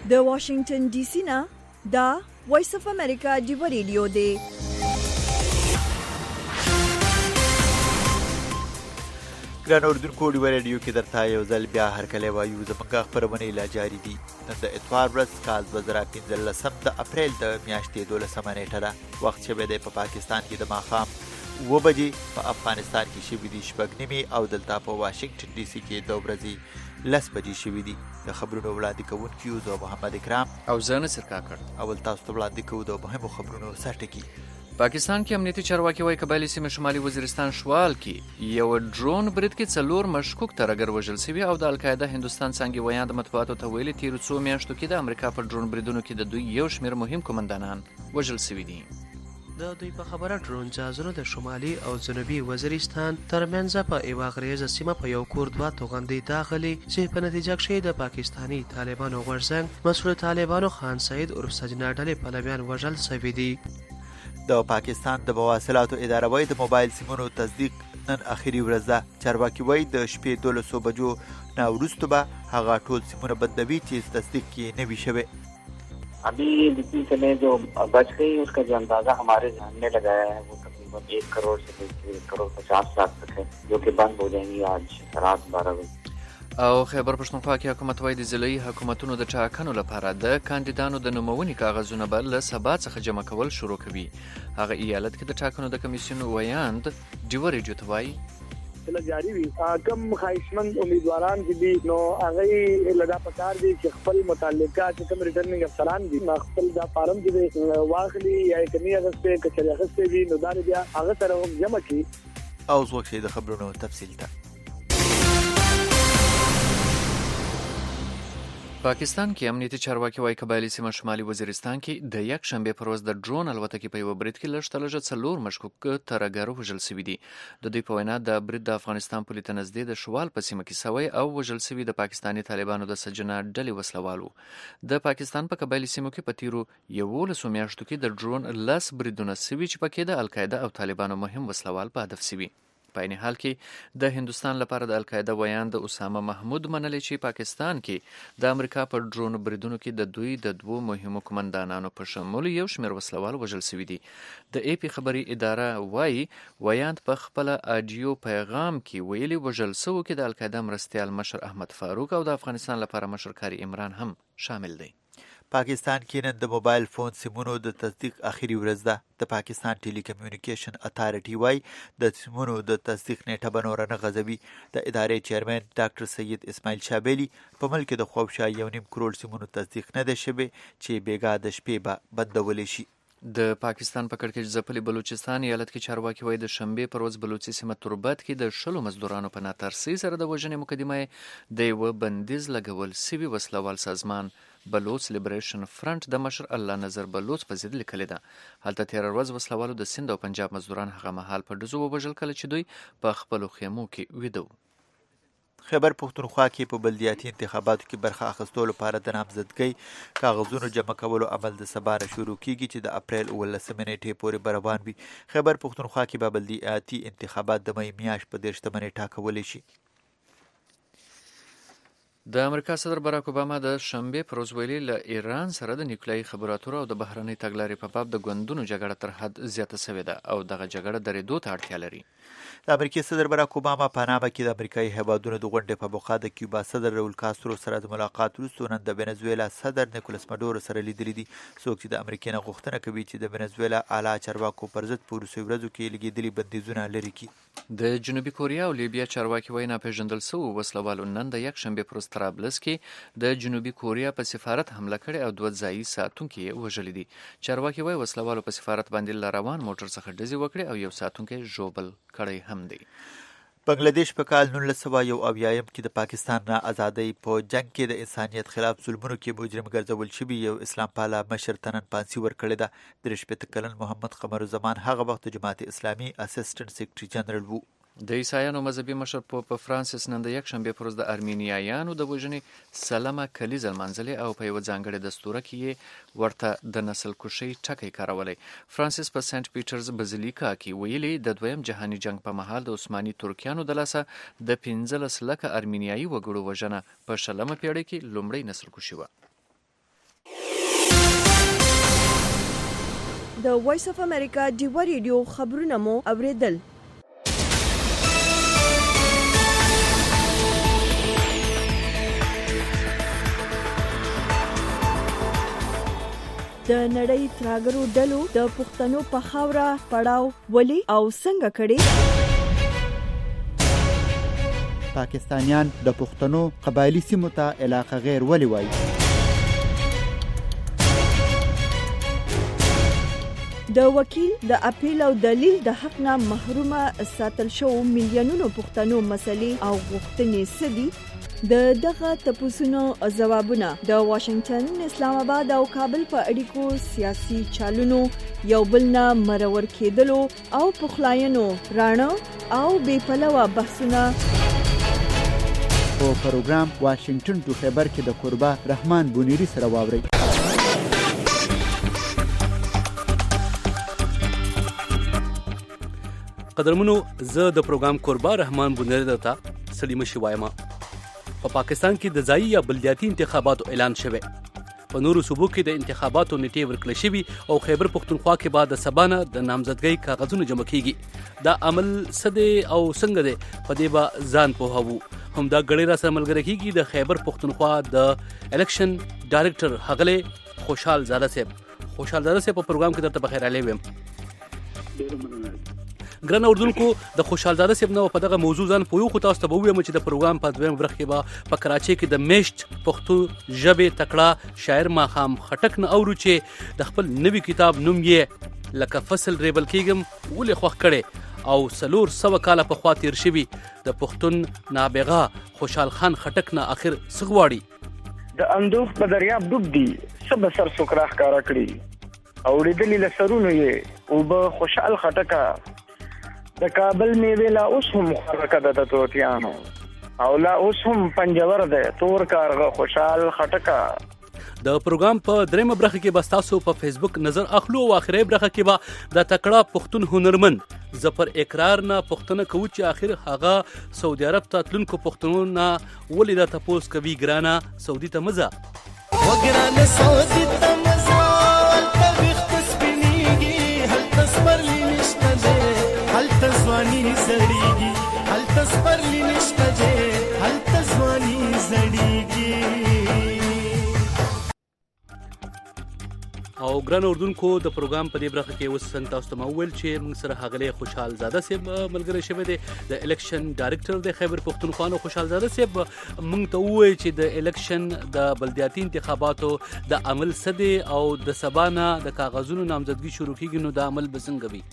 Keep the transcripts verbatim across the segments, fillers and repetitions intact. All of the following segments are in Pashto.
د واشنگټن ډي سي نه دا وایس اف امریکا ډیو ریډیو دی. ګران اردوونکو ډیو ریډیو کې درته یو ځل بیا هرکلی وایو. زموږ خپرونې لا جاري دي. نن د اتوار ورځ کال دوه زره پنځلسم د اپریل د میاشتې دولسمه نیټه ده. وخت شوی دی په پاکستان کې د ماښام اوه بجې، په افغانستان کې شوي دي شپږ نیمې او دلته په واشنګټن ډي سي کې د ورځې لس بجې شوي دي. د خبرونو وړاندې کوونکي یو زه محمد اکرام او زه نصر کاکړ. اول تاسو ته وړاندې کوو د مهمو خبرونو سرټکي. پاکستان کې امنیتي چارواکي وايي قبایلي سیمه شمالي وزیرستان شوال کې یو ډرون برید کې څلور مشکوک ترهګر وژل شوي او د القاعده هندوستان څانګې ویان د مطبوعاتو ته ویلي تیرو څو میاشتو کې د امریکا په ډرون بریدونو کې د دوی یو شمېر مهم قومندانان وژل شوي دي. د دوی په خبره ډرون جهازونو د شمالي او جنوبي وزیرستان ترمنځ په یوه غریزه سیمه په یو کور دوه توغندۍ داخلي چې په نتیجه کې د پاکستاني طالبانو غورځنګ مسؤل طالبانو خان سعید عرف سجنا ډلې پلویان وژل شوي دي. د پاکستان د مواصلاتو اداره وایي د موبایل سیمونو تصدیق نن اخري ورځ ده. چارواکي وایي د شپې دولسو بجو نه وروسته به هغه ټول سیمونه بدلوي چې تصدیق یې نه وي شوی. ابھی جتنی سمے جو بچ گئی اس کا جو اندازہ ہمارے ذہن میں لگایا ہے وہ تقریباً ایک کروڑ سے لے کے ایک کروڑ پچاس لاکھ تک ہے جو کہ بند ہو جائیں گی آج رات بارہ بجے. او خیبر پښتونخوا کې حکومت وايي د ضلعي حکومتونو د ټاکنو لپاره د کاندیدانو د نوموونې کاغذونه به له سبا څخه جمع کول شروع کوي. هغه ایالت کې د ټاکنو د کمیسیون ویاند ډیو ریډیو ته وایي چله جاری وي کم خواهشمند امیدواران چې دي نو هغه لدا پکار دي چې خپل متعلقه چې کوم ریټرنینګ افسران دي خپل دا فارم چې واخلي یا کمی اغسته کچري اغسته وي نو دا بیا هغه سره هم جمع کړي. او څوک شي د خبرونو تفصیل ته. پاکستان کې امنیتي چارواکي وايي قبایلي سیمه شمالي وزیرستان کې د یک شنبه پر ورځ د ډرون الوتکې په یو برید کې لږ تر لږه څلور مشکوک ترهګر وژل شوي دي. د دوی په وینا د برید د افغانستان پولې ته نږدې د شوال په سیمه کې شوی او وژل شوي د پاکستاني طالبانو د سجنا ډلې وسلوالو. د پاکستان په قبایلي سیمو کې په تیرو یولسو میاشتو کې د ډرون لس بریدونه شوي چې پکې د القاعده او طالبانو مهم وسلوال په هدف شوي. په عین حال کې د هندوستان لپاره د القاعده ویاند اسامه محمود منلي چې پاکستان کې د امریکا په ډرون بریدونو کې د دوی د دوو مهمو قومندانانو په شمول یو شمېر وسلوال وژل شوي دي. د ای پی خبري اداره وایي ویاند په خپل اډیو پیغام کې ویلي وژل شوو کې د القاعده مرستیال مشر احمد فاروق او د افغانستان لپاره مشر کاری عمران هم شامل دی. پاکستان کې نن د موبایل فون سیمونو د تصدیق اخري ورځ ده. د پاکستان ټیلی کمیونیکیشن اتھارټي وايي د سیمونو د تصدیق نیټه به نوره نه غځوي. د ادارې چیرمن ډاکټر سید اسماعیل شابلی په ملک کې د خوابشا یو نیم کروڑ سیمونو تصدیق نه ده شوی چې بیګا د شپې به بندولی شي. د پاکستان په کړکېچ ځپلي بلوچستان ایالت کې چارواکي وایي د شنبې پر ورځ بلوچي سیمه تربت کې د شلو مزدورانو په ناترسۍ سره د وژنې مقدمه د یوه بندیز لګول سوي وسلوال سازمان بلوچ لیبریشن فرنٹ د مشر الله نظر بلوچ په ضد لیکلې ده. هلته تېره ورځ وسلوالو د سیند او پنجاب مزدوران هغه مهال په ډزو ووژل کله چې دوی په خپلو خیمو کې ویده وو. خیبر پښتونخوا کې په بلدیاتي انتخاباتو کې برخه اخیستو لپاره د نامزدګۍ کاغذونو جمع کولو عمل د سبا نه شروع کیږي چې د اپریل اوولسمې نیټې پورې به روان وي. خیبر پښتونخوا کې به بلدیاتي انتخابات د مې میاشت په دېرشمه نیټه کولی شي. د امریکا صدر باراک اوباما د شنبې پر ورځ ویلي له ایران سره د نیوکلیایي خبراتو او د بهرنۍ تګلارې په باب د ګوندونو جګړه تر حد زیاته شوې ده او دغه جګړه درېدو ته اړتیا لري. د امریکای صدر باراک اوباما په پاناما کې د امریکایي هیوادونو د غونډې په موخه د کیوبا صدر راول کاسترو سره د ملاقات وروسته نن د وینزویلا صدر نیکولاس ماډورو سره لیدلي دي. څوک چې د امریکا نه غوښتنه کوي چې د وینزویلا اعلی چارواکو پر ضد په وروستیو ورځو کې لګېدلي بندیزونه لرې کړي. د جنوبي کوریا او لیبیا چارواکي وایي ناپېژندل شوو وسلوالو نن د یک شنبې پر ورځ طرابلس کې د جنوبي کوریا په سفارت حمله کړې او دوه ځایي ساتونکي یې وژلي دي. چارواکي وایي وسلوالو په سفارت باندې له روان موټر څخه ډزې وکړې او یو ساتونکی ژوبل کړی هم دی. بنگلاديش په کال نولس سوه یو اویایم کې د پاکستان نه ازادۍ په جنگ کې د انسانیت خلاف ظلمونو کې مجرم ګرځول شوي یو اسلام پاله مشر ته نن پانسي ورکړې ده. درې شپېته کلن محمد قمرالزمان هغه وخت د جماعت اسلامي اسسټنټ سیکرټري جنرال و. د عیسایانو مذهبي مشر پوپ فرانسیس نن د یک شنبې پر ورځ د ارمینیایانو د وژنې سلمه کلیزه لمانځلې او په یوه ځانګړې دستوره کې یې ورته د نسل کشۍ ټکی کارولی. فرانسیس په سنټ پیټرز بزیلیکا کې ویلي د دویم جهاني جنگ په مهال د عثماني ترکیانو د لاسه د پنځلس لکه ارمینیایي وګړو وژنه په شلمه پیړۍ کې لومړۍ نسل کشي وه. د وایس اف امریکا ډیوا ریډیو خبرونه مو اوریدل. د نړۍ تراګرو ډلو د پښتنو په خاوره پړاو ولي او څنګه کړي؟ پاکستانیان د پښتنو قبایلی سیمو ته علاقه غیر ولي وایي؟ د وکیل د اپیل او دلیل د حق نه محرومه ساتل شو میلیونونو پښتنو مسلې او غوښتنې سدي. د دغه تپوسونو ځوابونه د واشنگټن، اسلام آباد او کابل په اړیکو سیاسي چالونو یو بل نه مرور کېدلو او پخلاینو رانه او بې پلوه بحثونه په پروګرام واشنگټن ټو خیبر کې د قربا رحمان بونیری سره واوري. قدرمنو، زه د پروګرام قربا رحمان بونیری درته سلیم شوایم. په پاکستان کې د ځایي یا بلدیاتي انتخاباتو اعلان شوی. په نورو صوبو کې د انتخاباتو نیټې ورکړل شوي او خیبر پښتونخوا کې بعد د سبانه د نامزدګۍ کاغذونه جمع کیږي. دا عمل سده او څنګه دی په دې به ځان پوهاوو. هم دا غړي را سره ملګری کیږي د خیبر پښتونخوا د الیکشن ډایریکټر حغله خوشحال زاده صاحب. خوشحال زاده صاحب په پروګرام کې درته بخیر علي ویم. ګران اردوونکو، د خوشحال زاده صاحب نو په دغه موضوع ځان پویو خو تاسو ته به ویم چې د پروګرام په دویم برخه کې به په کراچۍ کې د میشت پښتو ژبې تکړه شاعر ماخام خټک نه اورو چې د خپل نوي کتاب نوم یې لکه فصل ریبل کېږم ولې خوښ کړي او سلور سوه کاله پخوا تیر شوي د پښتون نابغه خوشحال خان خټک نه اخر څه غواړي؟ د اندوخ په دریاب ډوب دي څه به سر سوکراخ کارا کړي او لیدلې له سرونو یې اوبه خوشحال خټکه د کابل میوه لا اوس هم خرکه د توتیانو او لا اوس هم پنجور ده تور کارغه خوشحال خټکه. د پروګرام په دریمه برخه کې به تاسو په فیسبوک نظر اخلو او اخري برخه کې به د تکړه پښتون هنرمند ظفر اقرار نه پښتنه کوي چې اخر هغه سعودي عرب ته تلونکو پښتنو نه ولې د تپوس کوي ګرانه سعودي ته مزه وګرانه سعودي ته مزه ولته وخت سپینیږي هلته سپرلی نشته ده هلته ځواني زړیږي هلته سپرلی نشته ده هلته ځواني زړیږي. او ګران اردوونکو، د پروګرام په دې برخه کې اوس څنګه تاسو ته وویل چې موږ سره هغه خوشحال زاده صاحب ملګری شوی دی د الیکشن ډایریکټر د خیبر پښتونخوا. نو خوشحال زاده صاحب موږ ته ووایي چې د الیکشن د بلدیاتي انتخاباتو د عمل سده او د سبانه د کاغذونو نامزدګي شروع کیږي نو د عمل به څنګه وي؟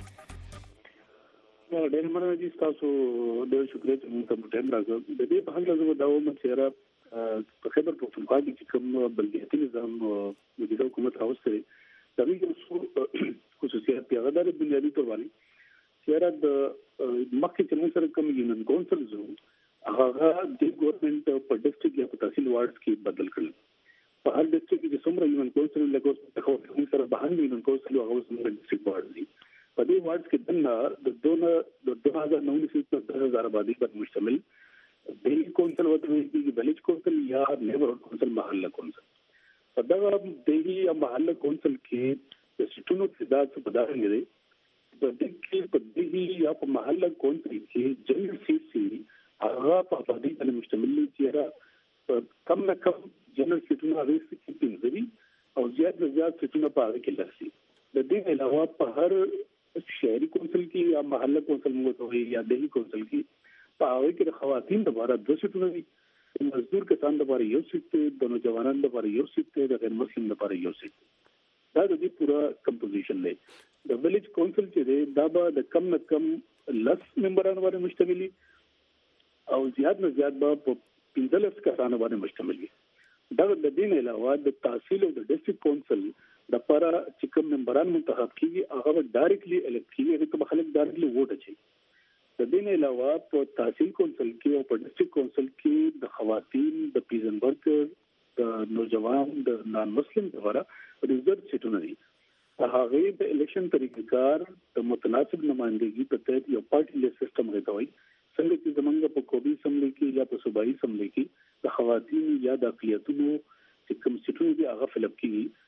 ډېر مننه دي تاسو ډېر شکریه چې موږ ته ټایم راکړ. د دې په اړه زه دا وایم چې را په خیبر پښتونخوا کې کوم بلدیاتي نظام د حکومت راوستي دا ویل څو خصوصیات پیغام د بنیادی تور باندې چې را د مخکې چې موږ سره کوم یونین کونسل زو هغه د ګورنمنت په ډیسټریکټ یا په تحصیل وارډز کې بدل کړل. په هر ډیسټریکټ کې څومره یونین کونسل لګوس په موږ سره بهانه یونین کونسل هغه څومره ډیسټریکټ وارډز دي. په دې وارډز کې دنه د دوه د دوه هزار نو په دس هزار آبادی پر مشتمل دہلی کونسل وته ویل ویلیج کونسل یا نیبرہوډ کونسل محله کونسل. په دغه دہلی یا محله کونسل کې د سټونو تعداد څه بدلون لري. په دې کې په دہلی یا په محله کونسل کې جنرال سیټ سي هغه په آبادی باندې مشتمل دي چې کم نه کم جنرال سیټونه هغه کې پنځه او زیات نه زیات سټونه په هغه کې لري. د دې علاوه په هر شهري کونسل کې یا محله کونسل موږ ته یا دہلی کونسل کې په هغه کې د خواتین لپاره دوه سیټونه دي، د مزدور کسان لپاره یو سیټ دی، د نوجوانانو لپاره یو سیټ دی، د غیر مسلمان لپاره یو سیټ دی. دا د دې پورا کمپوزیشن دی. د ویلیج کونسل چې دی دا به د کم نه کم لس ممبرانو باندې مشتمل وي او زیات نه زیات به په پنځه لس کسانو باندې مشتمل وي. دا د دې نه علاوه د تحصیل او د ډیسټریکټ کونسل د لپاره چې کوم ممبران منتخب کیږي هغه به ډایرکټلی الکټ کیږي، هغه کوم خلک ډایرکټلی ووټ اچي. د دې نه علاوه په تحصیل کونسل کې او په ډیسټریکټ کونسل کې د خواتین، د پیزن ورکر، د نوجوان، د نان مسلم لپاره ریزرو سیټونه دي. هغه د الیکشن طریقې د متناسب نمائندګي په تحت یو پارټي لیست سیستم راځوي. څنګه چې زمونږ په قومي اسمبلی کې یا په صوبایي اسمبلی کې د خواتین یا د اقلیتونو چې کوم سیټونه دي هغه فلپ کیږي. چیرې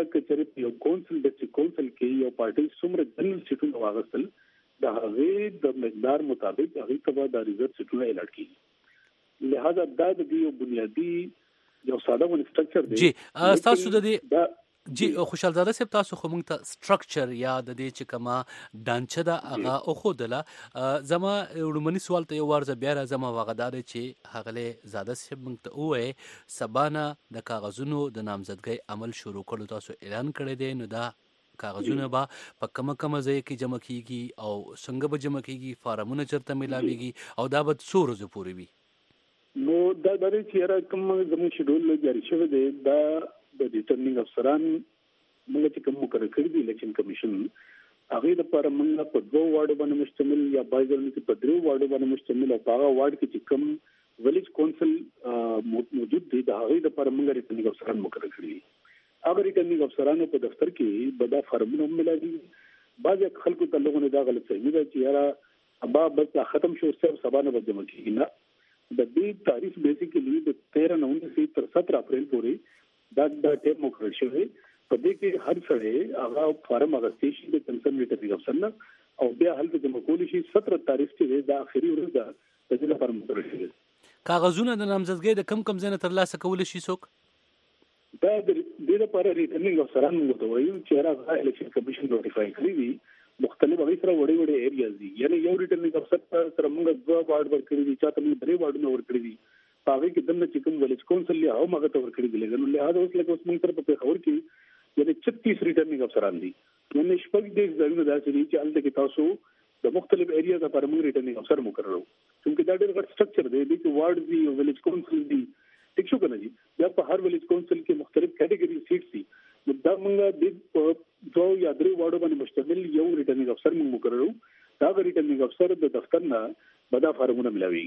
بیا کچره یو کونسل د کونسل کې یو پارټي څومره جنرال سیټونه واغستل د هغه د مقدار مطابق هغه تبا د ریزرو سیټونه الاټ کیږي. لہذا دا د یو بنیادی یو ساده ون سټرکچر دی. جی تاسو د دې جی خوشحال زاده صاحب تاسو خو موږ ته سټرکچر یا د دې چې کما ډانچه دا هغه او خودله زما وړمنی سوال ته یو ورځ بیا راځم وغدار چې هغه زاده صاحب موږ ته وې سبانه د کاغذونو د نامزدګۍ عمل شروع کړو تاسو اعلان کړی دی نو دا کاغذونه به په کومه کومه ځای کې جمع کیږي او څنګه به جمع کیږي فارمونه چرته ملاويږي او دا به څو ورځې پورې وي؟ نو دا د چیرې کوم زموږ شیډول جاری شوی دی دا د ریټرنینګ افسران موږ چې کوم مقرر کړی دی الیکشن کمیشن هغه لپاره موږ په دوه واړو باندې مشتمل یا بایزر کې په درو واړو باندې مشتمل او هغه واړ کې چې کوم ویلیج کونسل موجود دی دا هغه لپاره موږ ریټرنینګ افسران مقرر کړی دي. هغه ریټرنینګ افسرانو په دفتر کې بدا فارمونه ملایي. بعض خلکو ته لغونه دا غلط فهمي ده چې یاره ابا بس ختم شو سب سبانه به جمع کیږي نه. د دې تاریخ بیسیکلی د تیرہ نومبر تر سترہ اپریل پورې دا د ټیم مقرر شوی په دې کې هر سړی هغه فارم اغستې شي د کنسرن ریټرنینګ افسر نه او بیا هلته د مقولې شي سترہ تاریخ کې د اخري ورځ ده د دې لپاره مقرر شوی. کاغذونه د نامزدګۍ د کم کم ځای نه ترلاسه کول شي څوک دا د دې لپاره ریټرنینګ افسران موږ ته وایي چې هغه الیکشن کمیشن نوټیفای کړی دي مختلف هغه سره وړي وړي ایریاز دي. یعنی یو ریټرنینګ افسر سره موږ دوه وارډ ورکړي دي چاته موږ درې وارډونه ورکړي دي هغه کې دنه چې کوم ویلیج کونسل له هغه مغه ته ورکړي دي لګنو له هغه اوس لکه اوس موږ سره په خبر کې یعنی چھتیس ریټرنینګ افسران دي. یعنی شپږ دې ځایونه داسې دي چې الته کې تاسو د مختلف ایریاز لپاره موږ ریټرنینګ افسر مقررو چې دا ډېر غټ سټرکچر دی چې وارډ دی او ویلیج کونسل دی ټیک شو کنه جی بیا په هر ویلیج کونسل کې مختلف کیټګری سیټ دي نو دا موږ د دوه یا درې وارډو باندې مشتمل یو ریټرنینګ افسر موږ مقررو. دا ریټرنینګ افسر د دفتر نه بدا فارمونه ملاوي.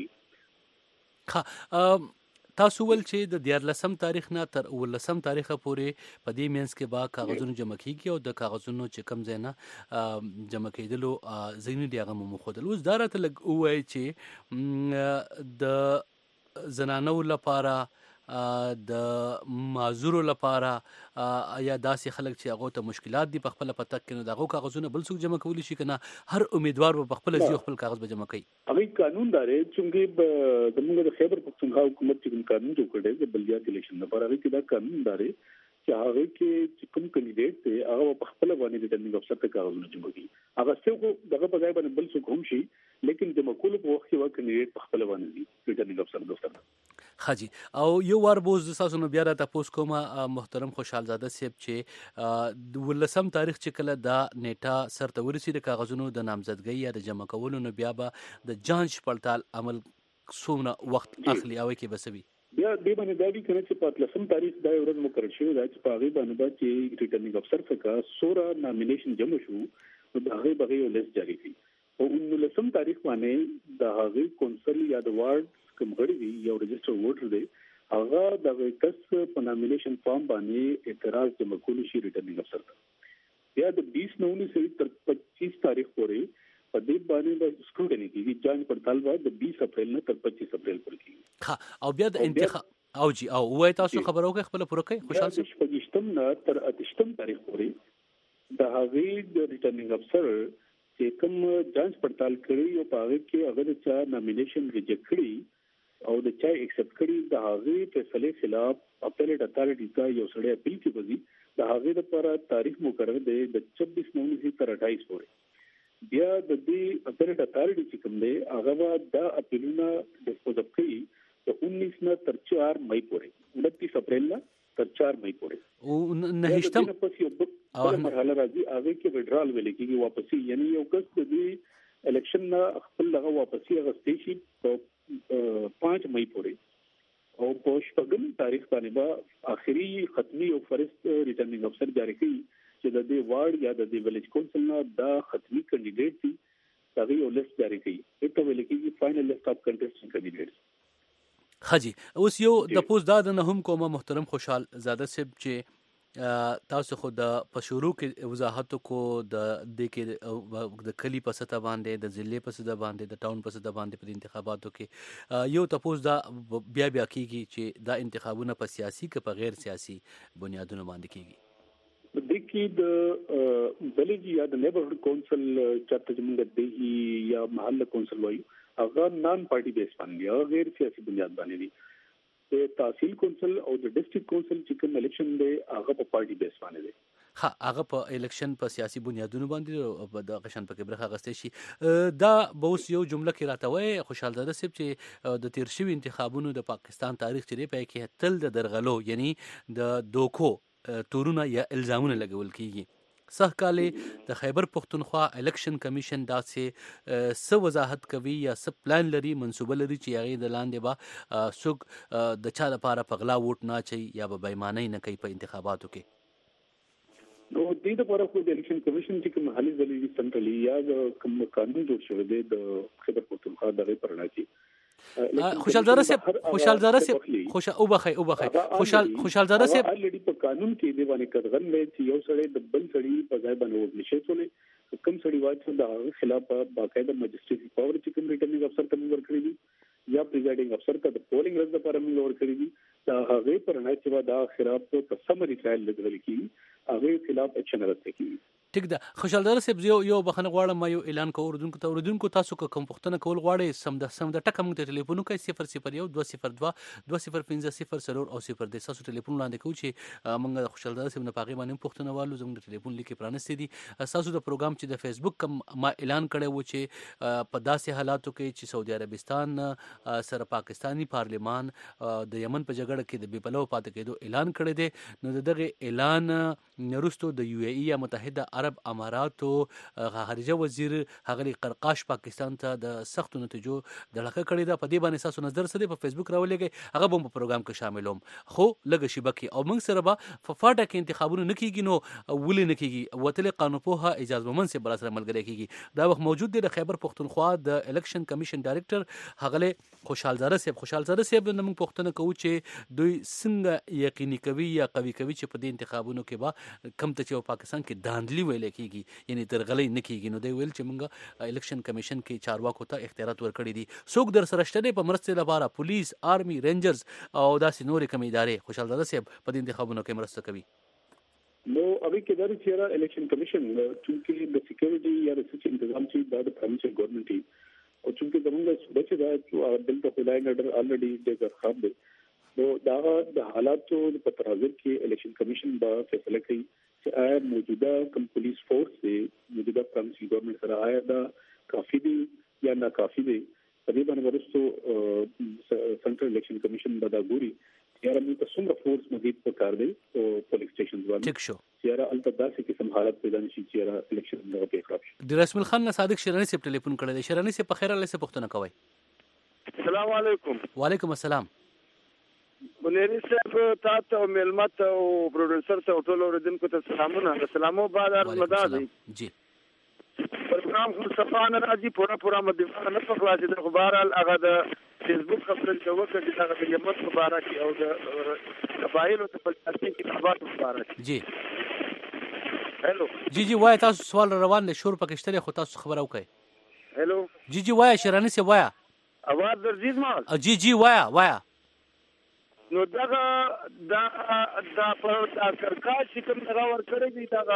ها تاسو ول چې د دیارلسم تاریخ نه تر ولسم تاریخ پورې په دې مینس کې با کاغذونو جمع کیږي او د کاغذونو چې کم ځای نه جمع کېدلو ځینې دی هغه مخودل. اوس دا راته لګ وایي چې د زنانو لپاره د معذورو لپاره یا داسې خلک چې هغه ته مشکلات دي په خپل پتک کې نو دغه کاغذونه بل څوک جمع کولی شي کنه هر امیدوار په خپل ځای خپل کاغذ به جمع کوي. هغه قانون دار چې د موږ د خیبر پختونخوا حکومت چې قانون جوړ کړی دی بلدیات الیکشن لپاره هغه کې دا قانون دار چې هغه کې کوم کینډیډیټ دی هغه په خپل باندې ریټرنینګ افسر ته کاغذونه جمع کوي. هغه څوک دغه په ځای باندې بل څوک هم شي لیکن د مقوله په وخت کې وا کینډیډیټ په خپل باندې ریټرنینګ افسر دفتر خاجي او یو وار بوز د تاسو نو بیا را تاسو کوم محترم خوشحال زاده صاحب چې د ولسم تاریخ چې کله دا نیټه سرته ورسي د کاغذونو د نامزدګۍ یا د جمع کولو نو بیا به د جانچ پړتال عمل څومره وخت اخلي او کې بسوي بیا دې باندې دا وی کنه چې په لسم تاریخ دا ورځ مقرر شوی دا چې په هغه باندې دا چې ریټرنینګ افسر څخه سوره نامینیشن جمع شو نو دا هغه بغیر لیست جاری کړي او نو لسم تاریخ باندې د هغه کونسل یا د وارډ کوم غړي دی یو رجسټر ووټر دی هغه د کس په نامینیشن فارم باندې اعتراض جمع کولی شي ریټرنینګ افسر ته. بیا د بیس نومبر سے تر پچیس تاریخ پورې په دې باندې د سکروټنی کیږي جانچ پړتال بعد د بیس اپریل نه تر پچیس اپریل پورې کیږي. ها او بیا د انتخاب او جی او وای تاسو خبرو کې خپل پوره کوي خوشحال صاحب پچیسم نه تر اتشتم تاریخ پورې د هغه د ریټرنینګ افسر چې کوم جانچ پړتال کړي او په هغه کې هغه چې نامینیشن ریجیکټ کړي او د چا ایکسپټ کړي د هغه فیصله خلاف اپیلیټ اتھارټی ته یو سړی اپیل کوي د هغه لپاره تاریخ مقرر دی د چھبیس نومبر تر اٹھائیس پورې. بیا د دې اپیلیټ اتھارټی چې کوم دی هغه د اپیلونه ډسپوز اپ کوي د انیس نه تر چار مئی پورې انتیس اپریل نه تر چار مئی پورې او نهشتم او مرحله راځي هغه کې وډرال ویل کېږي واپسی یعنی یو کس د دې الیکشن نه خپل هغه واپسی غوښتي شي په پانچ مئی پورې او په شپږم تاریخ باندې با اخري ختمي او فرست ریټرنینګ افسر جاری کړي چې د دې وارډ یا د دې ویلیج کونسل نه دا ختمي کینډیډیټ دي هغه یو لیست جاری کړي ته ویل کېږي فائنل لیست اف کنټیسټنټ کینډیډیټس. خاجي اوس یو د پوز داد نه هم کومه محترم خوشحال زاده صاحب چې تاسو خو د پښورو کې وضاحت کو د د کې د کلی په سطح باندې د ضلع په سطح باندې د ټاون په سطح باندې په انتخاباتو کې یو تاسو دا بیا بیا کیږي چې دا انتخابونه په سیاسي کې په غیر سیاسي بنیادونو باندې کیږي. کې د ویلیج یا د نیبرهډ کونسل چاته موږ د یا محله کونسل وایو هغه نان پارټي بیس باندې او غیر سیاسي بنیاد باندې دي د تحصیل کونسل او د ډیسټریکټ کونسل چې کوم الیکشن دی هغه په پارټي بیس باندې دی ها هغه په الیکشن په سیاسي بنیادونو باندې په د غشن په کې برخه غستې شي دا به اوس یو جمله کې راته وای خوشحال زاده صاحب چې د تیر شوي انتخابونو د پاکستان تاریخ چې په کې تل د درغلو یعنی د دوکو تورونه یا الزامونه لګول کیږي سه کالې د خیبر پختونخوا الیکشن کمیشن داسې س وضاحت کوي یا س پلان لري منسوبه لري چې هغه د لاندې با سوق د چا لپاره پغلا ووټ نه چي یا به بېمانه نه کوي په انتخاباتو کې نو د دې لپاره خو د الیکشن کمیشن چې کوم حالي ځلې سنټرالي یا کوم قانون جوړ شوی دی د خیبر پختونخوا دغه پرنا کې خوشحال زاده صاحب خوشحال زاده صاحب خوش او بخي او بخي خوشحال خوشحال زاده صاحب الریډي په قانون کې دی باندې کډغن دی چې یو سړی د بل سړی په ځای باندې وډ نشي څولې کوم سړی واځي د خلاف باقاعده مجسټریټ پاور چې کوم ریټرنینګ افسر ته ورکړي دي یا پریزایډینګ افسر ته د پولینګ رز لپاره موږ ورکړي دي دا هغه پرنا چې دا خلاف په سمري ټرایل لګول کیږي هغه خلاف اکشن راځي کیږي ټیک ده خوشحال زاده صاحب یو یو بخنه غواړم ما یو اعلان کوم اوردونکو ته اوردونکو تاسو کوم پښتنه کول غواړي سم د سم د ټکم ته ټلیفون کوي صفر صفر یو دوه صفر دوه دوه صفر پنځه صفر سرور او صفر د تاسو ټلیفون لاندې کوي چې موږ خوشحال زاده صاحب نه پاغي باندې پښتنه والو زموږ د ټلیفون لیکي پرانستې دي تاسو د پروګرام چې د فیسبوک کم ما اعلان کړی و چې په داسې حالاتو کې چې سعودي عربستان سره پاکستانی پارلیمان د یمن په جګړه کې د بې پلو پاتې کېدو اعلان کړی دی نو دغه اعلان نرستو د یو ای ای یا متحده عرب امارات خارجه وزیر هغه قرقاش پاکستان ته د سختو نتیجو دلخه کړی دا په دې باندې تاسو نظر سره په فیسبوک راولېږئ هغه به په پروګرام کې شاملوم خو لږ شبکه او موږ سره به په فاټه کې انتخابونه نه کیږي نو ولې نه کیږي وتل قانون په اجازه ومن سره بل سره ملګری کیږي دا وخت موجود دی د خیبر پختونخوا د الیکشن کمیشن ډایریکټر هغه خوشحال زاده صاحب خوشحال زاده صاحب نن موږ پښتنه کوو چې دوی څنګه یقیني کوي یا قوي کوي چې په دې انتخابونو کې به کم ته چې پاکستان کې داندلی ویل کیږي یعنی ترغلې نه کیږي نو دی ویل چې موږ الیکشن کمیشن کې چارواکو ته اختیارات ورکړي دي څوک در سره شته په مرسته لپاره پولیس آرمي رینجرز او داسې نورې کوم ادارې خوشحال زاده صاحب په دې انتخابونو کې مرسته کوي نو ابي کې دا چې الیکشن کمیشن چې د سکیورټي یا ریسرچ تنظیم چې د پرمټر ګورنمنت او چې زموږ صوبه چې دا بل ته خدای نډر الریډي د ځخاب دی نو دا د حالاتو په ترازر کې الیکشن کمیشن با فیصله کوي چې آیا موجوده کوم پولیس فورس دی موجوده پرمټر ګورنمنت سره آیا دا کافي دی یا نه کافي دی په دې باندې ورسته سنټرل الیکشن کمیشن به دا ګوري یاره موږ ته څومره فورس مزید پکار دی او پولیس سټیشنز باندې ټیک شو یاره البته داسې قسم حالت پیدا نشي چې یاره الیکشن نه په خراب شي د رسمل خان صادق شیرانی صاحب ټلیفون کړی دی شیرانی صاحب په خیر الله سره پښتنه کوي السلام علیکم وعلیکم السلام بنيري صاحب تاسو او ملمت او پروډوسر ته ټول اوریدونکو ته سلامونه سلامو بعد ارمداد جی پروګرام خو صفانه راځي پورا پورا مدفع نه په خلاصې د خبرال هغه د فیسبوک خبرې چې وکړي چې هغه د یمن مبارک او د قبایلو ته په تاسو کې خبرات مبارک جی هلو جی جی وای تاسو سوال روان دي شور پکشتره خو تاسو خبر او کوي هلو جی جی وای شیرانی سی وای اواز درځي ما جی جی وای وای نو دا دا دا پر کرکا چې کوم دا ور کړی دی دا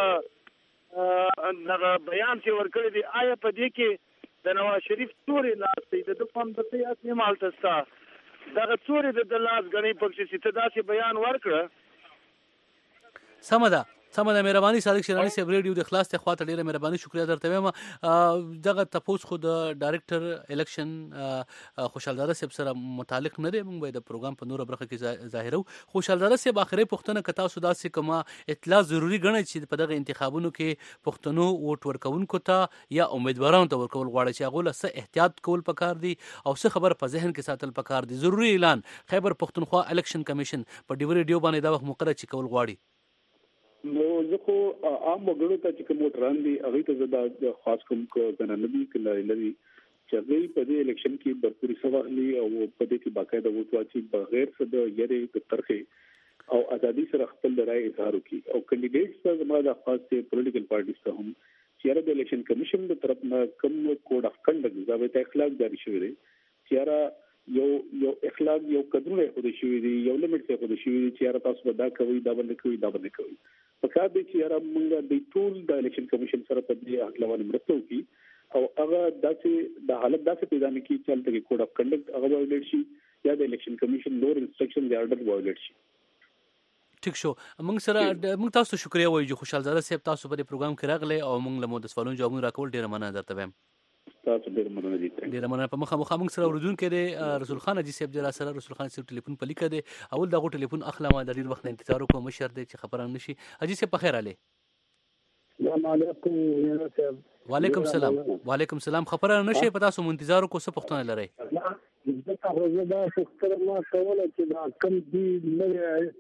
دا بیان چې ور کړی دی آیا په دې کې د نواز شریف تورې لاس دی د کوم د سیاست نه مالته ستا دا تورې د لاس غنی پکې چې ته داسې بیان ورکړه سم ده سم ده مهرباني صادق شیرانی صاحب ریډیو د خلاص ته خاطر ډیره مهرباني شکریا درته وایم دغه تپوس خو د ډایریکټر الیکشن خوشحال زاده صاحب سره متعلق نه دی موږ د پروګرام په نور برخه کې ظاهرو خوشحال زاده صاحب اخري پښتنه کتا سودا سي کومه اطلاع ضروری غنئ چې په دغه انتخابونو کې پښتنو ووټ ورکونکو ته یا امیدوارانو ته ورکول غواړي چې هغه له احتیاط کول پکار دي او څه خبر په ذهن کې ساتل پکار دي ضروری اعلان خیبر پښتونخوا الیکشن کمیشن په ډیو ریډیو باندې دا وخت مقرره چې کول غواړي نو زه خو عام وګړو ته چې کوم وټران دي هغه ته زدا خاص کوم کو غننبي کله لري چې هغه په دې الیکشن کې برپوري سواهلي او په دې کې باقاعده ووټ واچي بغیر څه د یری د طرفه او ازادي سره خپل رائے اظهار وکړي او کینډیډیټس ته زموږ د خاصه پولیټیکل پارټیز ته هم چې د الیکشن کمیشن د طرف نه کوم کوډ اف کنډکټ ضابطه اخلاق جاری شوی دی چې یو یو اخلاق یو قدرونه خو دې شوی دی یو لیمټ څه خو دې شوی دی چې تاسو به دا کوي دا باندې کوي دا باندې کوي په کار دی چې یاره موږ د ټول د الیکشن کمیشن سره په دې اړه باندې مرسته وکړي او هغه داسې د حالت داسې پیدا نه کیږي چې هلته کوډ اف کنډکټ هغه وایلیټ شي یا د الیکشن کمیشن نور انسټرکشن یا آرډر وایلیټ شي. ټیک شو. موږ سره موږ تاسو ته شکریا وایو چې خوشحال زاده صاحب تاسو په دې پروګرام کې راغلی او موږ له مو د سوالونو جوابونه راکول ډېره مننه درته وایم. تاسو ډېر مننه دي. ډېره مننه. په مخه مخه موږ سره اورېدونکی دی رسول خان حاجي صاحب دی را سره. رسول خان صاحب ټلیفون په لیکه دی. اول دغه ټلیفون اخلم د ډېر وخت انتظار وکړم مشر دی چې خبره نه شي. حاجي صاحب په خیر علي. السلام علیکم صاحب. وعلیکم السلام. وعلیکم السلام. خبره نه شي په تاسو منتظر کو څه پوښتنه لرئ؟ دا تاسو دا څه ما کوله چې دا کم دی نه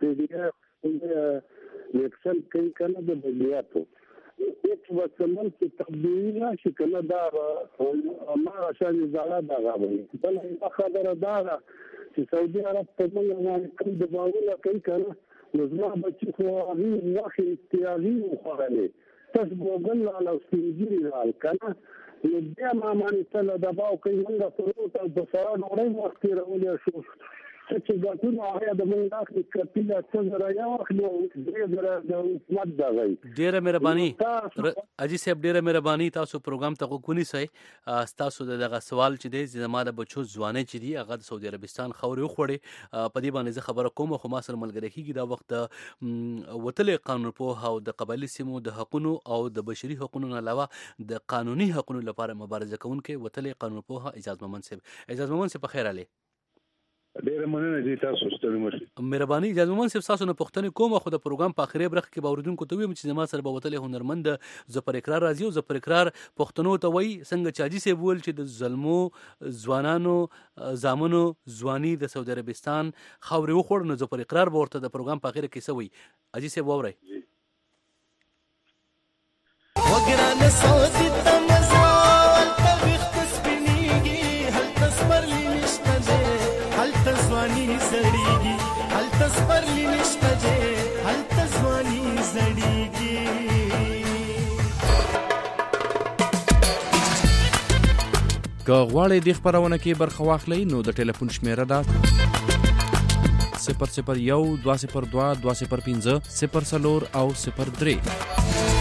دی یکسل کوي کنه د بلیاتو هیڅ وسمن چې تقدیر نه کنه دا ما عشان زړه دا غوي بل خبره دا چې سعودي عرب په موږ باندې کوم د باور کوي کنه نظم بچي خو هغه واخی استیاغي وخوړلې تاسو وګورئ على سپینګری رال کنه نو بیا ما باندې تل د باو کوي موږ په ورته د سره نورې وخت راولې شو چې ګټونه هغه د موږ داخلي کپیله څنګه رایا واخلو درې درې د حکومت دا غي. ډیره مهرباني حاجي صاحب ډیره مهرباني تاسو پروګرام ته کوونی سي تاسو دغه سوال چې دی زماده بچو ځواني چې دی هغه د سعودي عربستان خوري خوړي په دې باندې زه خبره کوم خو ما سره ملګری کیږي دا وخت وتلې قانون په او د قبایلی سیمو د حقوقو او د بشري حقوقو علاوه د قانوني حقوقو لپاره مبارزه کوونکې وتلې قانون په اجازه ممن صاحب. اجازه ممن صاحب په خیر علي. ډېر مننه دي تاسو ستړي مشي. مهرباني اجازه مون صاحب تاسو نه پوښتنه کوم خو د پروګرام په اخري برخه کې باوردونکو ته ویم چې زما سره به وتلې هنرمند ز پر اقرار راځي او ز پر اقرار پښتنو ته وای څنګه چې حاجي صاحب ول چې د ظلمو ځوانانو زامنو ځواني د سعودي عربستان خاوري وخوړ نو ز پر اقرار به ورته د پروګرام په اخر کې سوي حاجي صاحب ووري وګرانه سعودي تمزال تبخت سپینیږي هل تصبر لنشته هل تزوانی زړیږي هل تصبرلی نشته جې هل تزوانی زړیږي. که غواړئ دې خپرونه کې برخه واخلئ نو د ټلیفون شمیره ده صفر صفر یو دوه صفر دوه دوه صفر پنځه صفر څلور او صفر درې.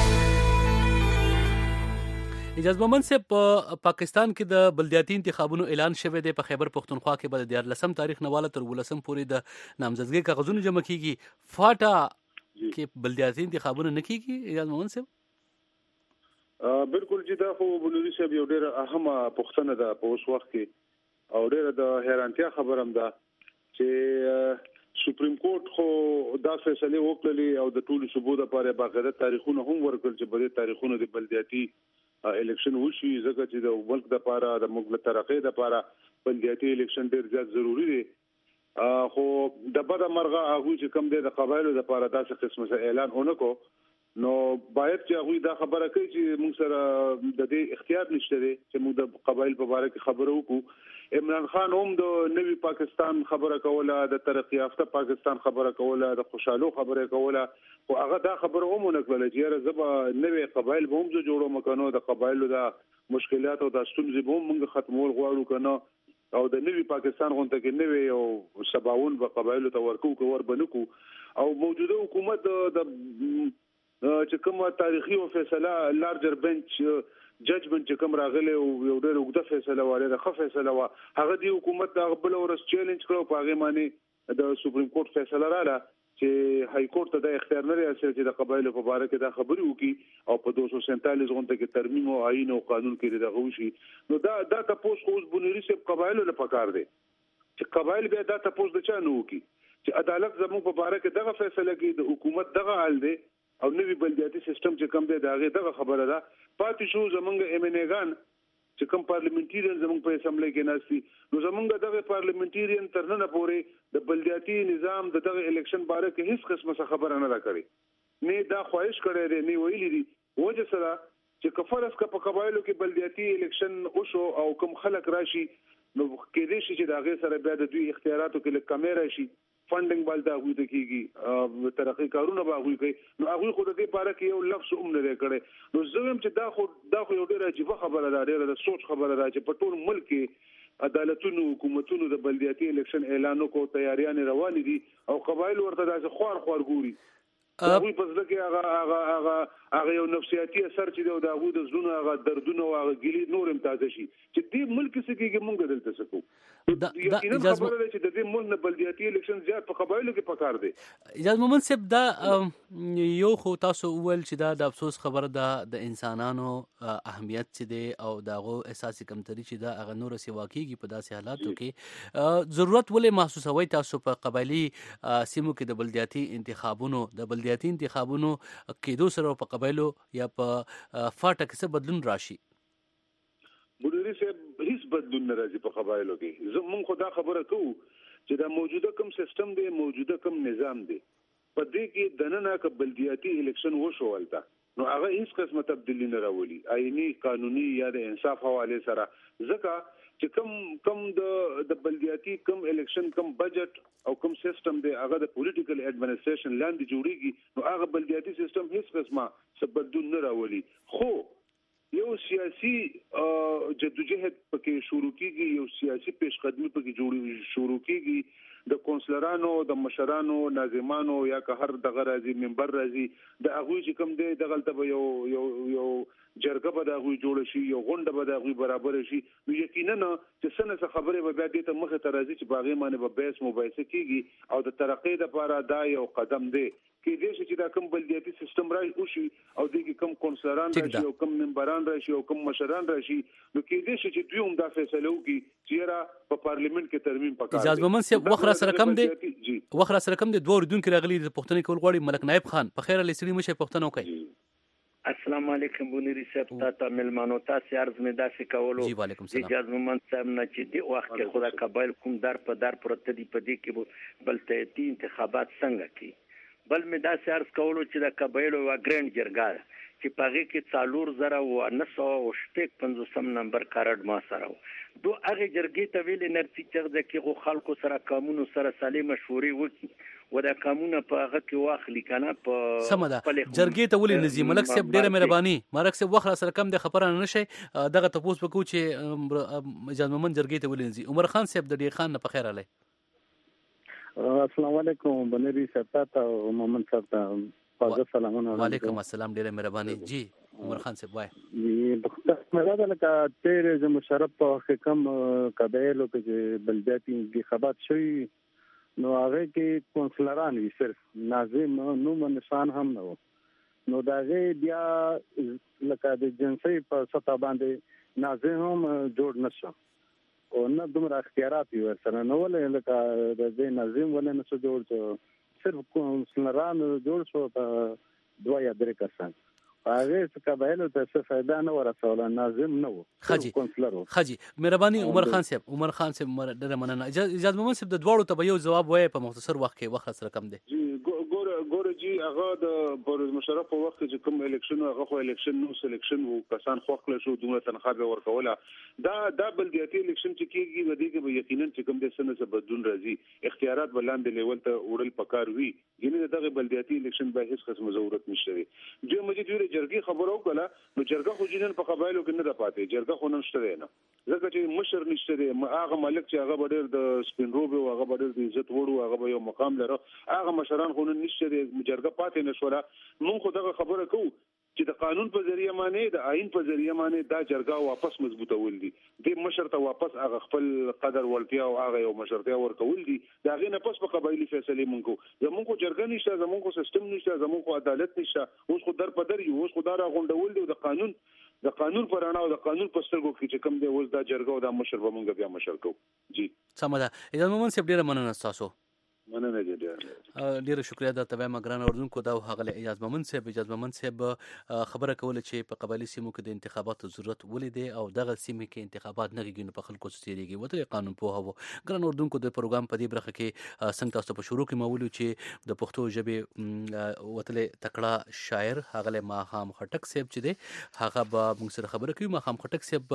اجازه ممن صاحب په پاکستان کې د بلدیاتي انتخابونو اعلان شوی دی. په خیبر پختونخوا کې به د دیارلسم تاریخ نه واله تر ولسم پورې د نامزدګۍ کاغذونه جمع کیږي. فاټا کې بلدیاتي انتخابونه نه کیږي اجازه ممن صاحب؟ بالکل چې دا خو بلوري صاحب یو ډېر اهمه پوښتنه ده په اوس وخت کې او ډېر د حیرانتیا خبره هم ده چې سپریم کورټ خو دا فیصله وکړلې او د ټولو صوبو لپاره باقاعده تاریخونه هم ورکړل چې په دې تاریخونو د بلدیاتي الیکشن وشي ځکه چې د ملک د لپاره د ملک د ترقۍ لپاره بلدیاتي الیکشن ډېر زیات ضروری دی. خو د بده مرغه هغه چې کم دی د قبایلو لپاره داسې قسمه اعلان ونکو نو باید چې هغه دا خبره کوي چې موږ سره د دې اختیار نشته دی چې موږ د قبایل په اړه کې خبرو وکړو. عمران خان هم د نوي پاکستان خبره کوله د ترقی یافته پاکستان خبره کوله د خوشحالو خبره کوله خو هغه دا خبره هم نه کړله چې زبا نوي قبایل به هم جوړو مکانو د قبایلو د مشکلات او د ستونزې به موږ ختمول غواړو کنه او د نوي پاکستان غونډه کې نوي او سباون به قبایلو ته ورکو کور بنکو او موجوده حکومت د چې کومه تاریخي او فیصله لارجر بنچ ججمنت چې کوم راغلی او یو ډېر وګړه فیصله واره د خف فیصله وا هغه دی حکومت د خپل ورس چیلنج کړو په هغه معنی د سپریم کورټ فیصله رااله چې های کورټ ته د اختیار نه لري چې د قبایلو په اړه کې دا خبرې وکړي او په دوه سوه سینتالیس غونډه کې ترمیم او آئین او قانون کې دغه وشي نو دا دا تاسو خو اوس بنوري سب قبایلو له پکار دي چې قبایل به دا تاسو د چا نه وکړي چې عدالت زموږ په اړه کې دغه فیصله کوي د حکومت دغه حل دی او نوی بلدیاتي سیستم چې کم دی دا غي دغه خبره ده پاتې شو زمونږ ایمنګان چې کوم پارلیمنټریان زمونږ په اسمبلی کې ناشتي نو زمونږ دغه پارلیمنټریان ترنه پورې د بلدیاتي نظام د دغه الیکشن باره کې هیڅ قسمه خبره نه راکړي نه دا خواهش کړی دی نه ویلي دي وجه سره چې کفرس کا په قبایلو کې بلدیاتي الیکشن وشو او کوم خلک راشي نو کې دې شي چې دا غي سره بیا د دوی اختیاراتو کې لکه کیمرا شي فندنګ بالته غوي ته کیږي ترقی کارونه به غوي کوي نو هغه خو د دې باره کې یو لفظ هم نه کړي نو زه هم چې دا خو دا خو یو ډېر عجیب خبره ده ډېر د سوچ خبره ده چې په ټول ملک کې عدالتونو حکومتونو د بلدیاتي الیکشن اعلان کو تیاریان روان دي او قبایل ورته داسې خوار خوار ګوري هغه په ځل کې هغه هغه هغه هغه یو نفسیاتي اثر چې دا هغه د زړونو هغه دردونه او هغه ګیلي نور هم تازه شي چې دې ملک سکیږي مونږ دلته سکو دا یقینا خبره ده چې د دې ملک نه بلدیاتي الیکشن زیات په قبایلو کې پکار دي. اجازه مومن صاحب دا یو خو تاسو ول چې دا د افسوس خبره ده د انسانانو اهمیت چې دی او داغه اساسي کمتري چې دا هغه نور سی واقعي په داسې حالاتو کې ضرورت ولې محسوسوي تاسو په قبایلی سیمو کې د بلدیاتي انتخابونو د بلدیاتي انتخابونو کېدو سره په قبایلو یا په فاټه کې څه بدلون راشي؟ بودری صاحب هیڅ بدلون نه راځي په قبایلو کې. زمون خدا خبره کوو چې دا موجوده کوم سیستم دی موجوده کوم نظام دی په دې کې دننه ک بلدیاتي الیکشن وشو ولتا نو هغه هیڅ قسمه تبدیلی نه راولي آئینی قانوني یا د انصاف حواله سره ځکه چې کم کم د د بلدیاتي کم الیکشن کم بجټ او کم سیستم دی هغه د پولیټیکل ایڈمنسټریشن لاندې جوړیږي نو هغه بلدیاتي سیستم هیڅ قسمه تبدل نه راولي. خو یو سیاسي جدوجہد پکې شروع کیږي یو سیاسي پیشقدمي پکې جوړ شروع کیږي د کونسلرانو د مشرانو ناظمانو یا که هر دغه راځي منبر راځي د هغه چې کوم دی دغلته یو یو یو جرګه به د هغه جوړ شي یو غونډه به د هغه برابر شي نو یقینا چې څنګه خبره به بیا دې ته مخه ته راځي چې باغې باندې به بیس مباحثه کیږي او د ترقۍ لپاره دا یو قدم دی کې دې چې دا کوم بلدیاتي سیستم راځي او شي او دغه کوم کونسلران راشي او کوم منبران راشي او کوم مشران راشي نو کې دې چې دوی هم دا فیصله وکړي چې را په پارلیمنت کې ترمیم پکاره اجازه مومن صاحب وخره سره کم دی وخره سره کم دی دوه ردون کې راغلي د پښتنې کول غواړي ملک نائب خان په خیره لسړي مشه پښتنو کوي. السلام علیکم بونیری صاحب تاسو ملمانو تاسو عرض مې داسې کولو جی وعلیکم السلام اجازه مومن صاحب نه چې دی وخت کې خدا قبایل کوم در په در پرته دی په دې کې بلته انتخابات څنګه کی بل مې داسې عرض کولو چې د قبایلو وا ګرند جرګه چې پغې کې څالور زره و نسو او شپږ پنځوسم نمبر کارډ ما سره دو هغه جرګې ته ویل نرسي چې د کې خلکو سره قانون سره سالم مشورې وکړي و دا قانون په هغه کې واخلي کنه په سمدا جرګې ته ولې نزي ملک صاحب ډیره مهرباني ملک صاحب وخت سره کم د خبره نه شي دغه تاسو په کو چې اجازه مومن جرګې ته ولې نزي عمر خان صاحب د ډیر خان په خیر علي. السلام علیکم بنری صاحب ته مومن صاحب ته فاضل سلامونه. وعلیکم السلام ډیره مهرباني. جی عمر خان صاحب وای مراده لکه تیر ز مشرف په حکم قبایلو کې بلدیاتي انتخابات شوي نو هغه کې کونسلران وی صرف ناظم نو نشان هم نه نو دا بیا لکه د جنسي په سطح باندې ناظم هم جوړ نشو او نه دومره اختیارات وي ورسره نو ولې لکه د دې ناظم ولې نشو جوړ شو صرف کونسلران جوړ شو په دوه یا درې کسان هغه څه قبایلو ته څه فائدہ نه ورسول ناظم نه و خجی خجی مهرباني عمر خان صاحب عمر خان صاحب ډېر مننه اجازه مومن صاحب د دواړو ته یو جواب وای په مختصر وخت کې وخت سره کم دی. جی ګور ګور جی هغه د پرویز مشرف په وخت چې کوم الیکشن هغه خو الیکشن نو سلیکشن وو کسان خو خپل شو دوه تنخواه به ورکوله دا دا بلدیاتي الیکشن چې کیږي د دې کې یقینا چې کوم د سنه څخه بدلون راځي اختیارات بلاندې لیول ته وړل پکار وي یعنی دغه بلدیاتي الیکشن به هیڅ قسم ضرورت نشته دی. جو مجید ویل جرګي خبرو کله نو جرګه خو جنن په قبایلو کې نه ده پاتې جرګه خو نن شته نه ځکه چې مشر نشته دی هغه ملک چې هغه ډېر د سپین روبه او هغه ډېر د عزت وړو هغه یو مقام لري هغه مشران خو نن نشته دی جرګه پاتې نشوله مونږ خو دغه خبره کوو چې د قانون په ذریعہ باندې د آئین په ذریعہ باندې دا جرګه واپس مضبوطه ول دي د مشر ته واپس هغه خپل قدر ولتیا او هغه یو مشرتیا ورکول دي دا غي نه پس په قبایلی فیصله مونږ زمونږ جرګه نشته زمونږ سیستم نشته زمونږ عدالت نشته اوس خو در په در یو اوس خو دا غونډول دي د قانون د قانون پر اړه او د قانون په سترګو کې چې کوم دی اوس دا جرګه او دا مشر به مونږ بیا مشر کو. جی سم ده اجازه مومن صاحب ډیره مننه تاسو مننه ډیره ډیره شکریا د تبع مګران اردوونکو دا هغه اجازه مومن صاحب اجازه مومن صاحب خبره کوله چې په قبایلی سیمو کې د انتخاباتو ضرورت ولیدي او دغه سیمه کې انتخابات نه کیږي په خلکو سيريږي وته قانون په هو ګران اردوونکو د پروګرام په دې برخه کې څنګه تاسو په شروع کې مولو چې د پښتو ژبه وتله تکړه شاعر هغه ما خام خټک صاحب چې دی هغه به موږ سره خبره کوي ما خام خټک صاحب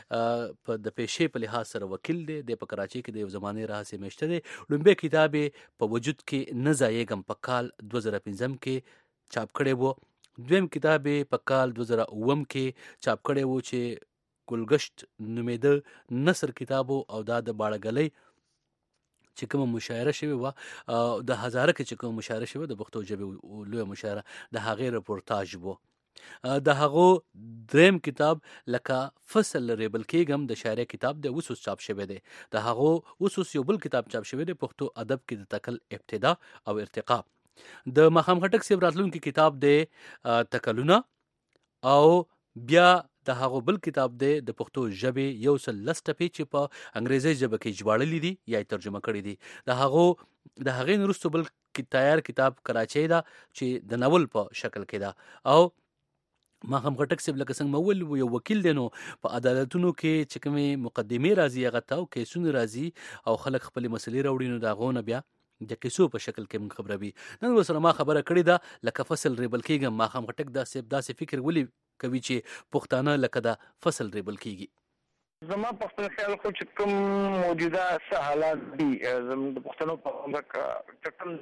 په د پېښې په لحاظ سره وکیل دی د کراچۍ کې د یو زمانه راهسه مشته دی لومبه کتاب په وجود کې نه ځایګم په کال دوه زره پنځم کې چاپ کړی وو دویم کتاب په کال دوه زره اووم کې چاپ کړی وو چې ګلګشت نومېده نثر کتابو او دا د باړګلۍ چې کومه مشاعره شوې وه د هزاره کې چې کومه مشاعره شوې د پښتو ژبې لویه مشاعره د هغې رپورتاج و. د هغو دریم کتاب لکه فصل ریبل کېږم د شاعرۍ کتاب د اوس اوس چاپ شوی دی. د هغو اوس اوس یو بل کتاب چاپ شوی دی پښتو ادب کې د تکل ابتدا او ارتقا. د ماښام خټک صاحب راتلونکي کتاب دی تکلونه او بیا د هغو بل کتاب دی د پښتو ژبې یو سل لس ټپې چې په انګریزي ژبه کې ژباړلي دي یا ترجمه کړي دي. د هغو د هغې نه وروسته بل تیار کتاب کراچۍ ده چې د ناول په شکل کې ده. او ماښام خټک صاحب لکه څنګه مول یو وکیل دی نو په عدالتونو کې چې کومې مقدمې راځي هغه ته او کیسونه راځي او خلک خپلې مسلې راوړي نو د هغو نه بیا د کیسو په شکل کې موږ خبروي. نن ورسره ما خبره کړې ده لکه فصل ریبل کېږم. ماښام خټک دا صاحب داسې فکر ولې کوي چې پښتانه لکه د فصل ریبل کېږي؟ زما په خپل خیال خو چې کوم موجوده څه حالات دي زموږ د پښتنو په ټکم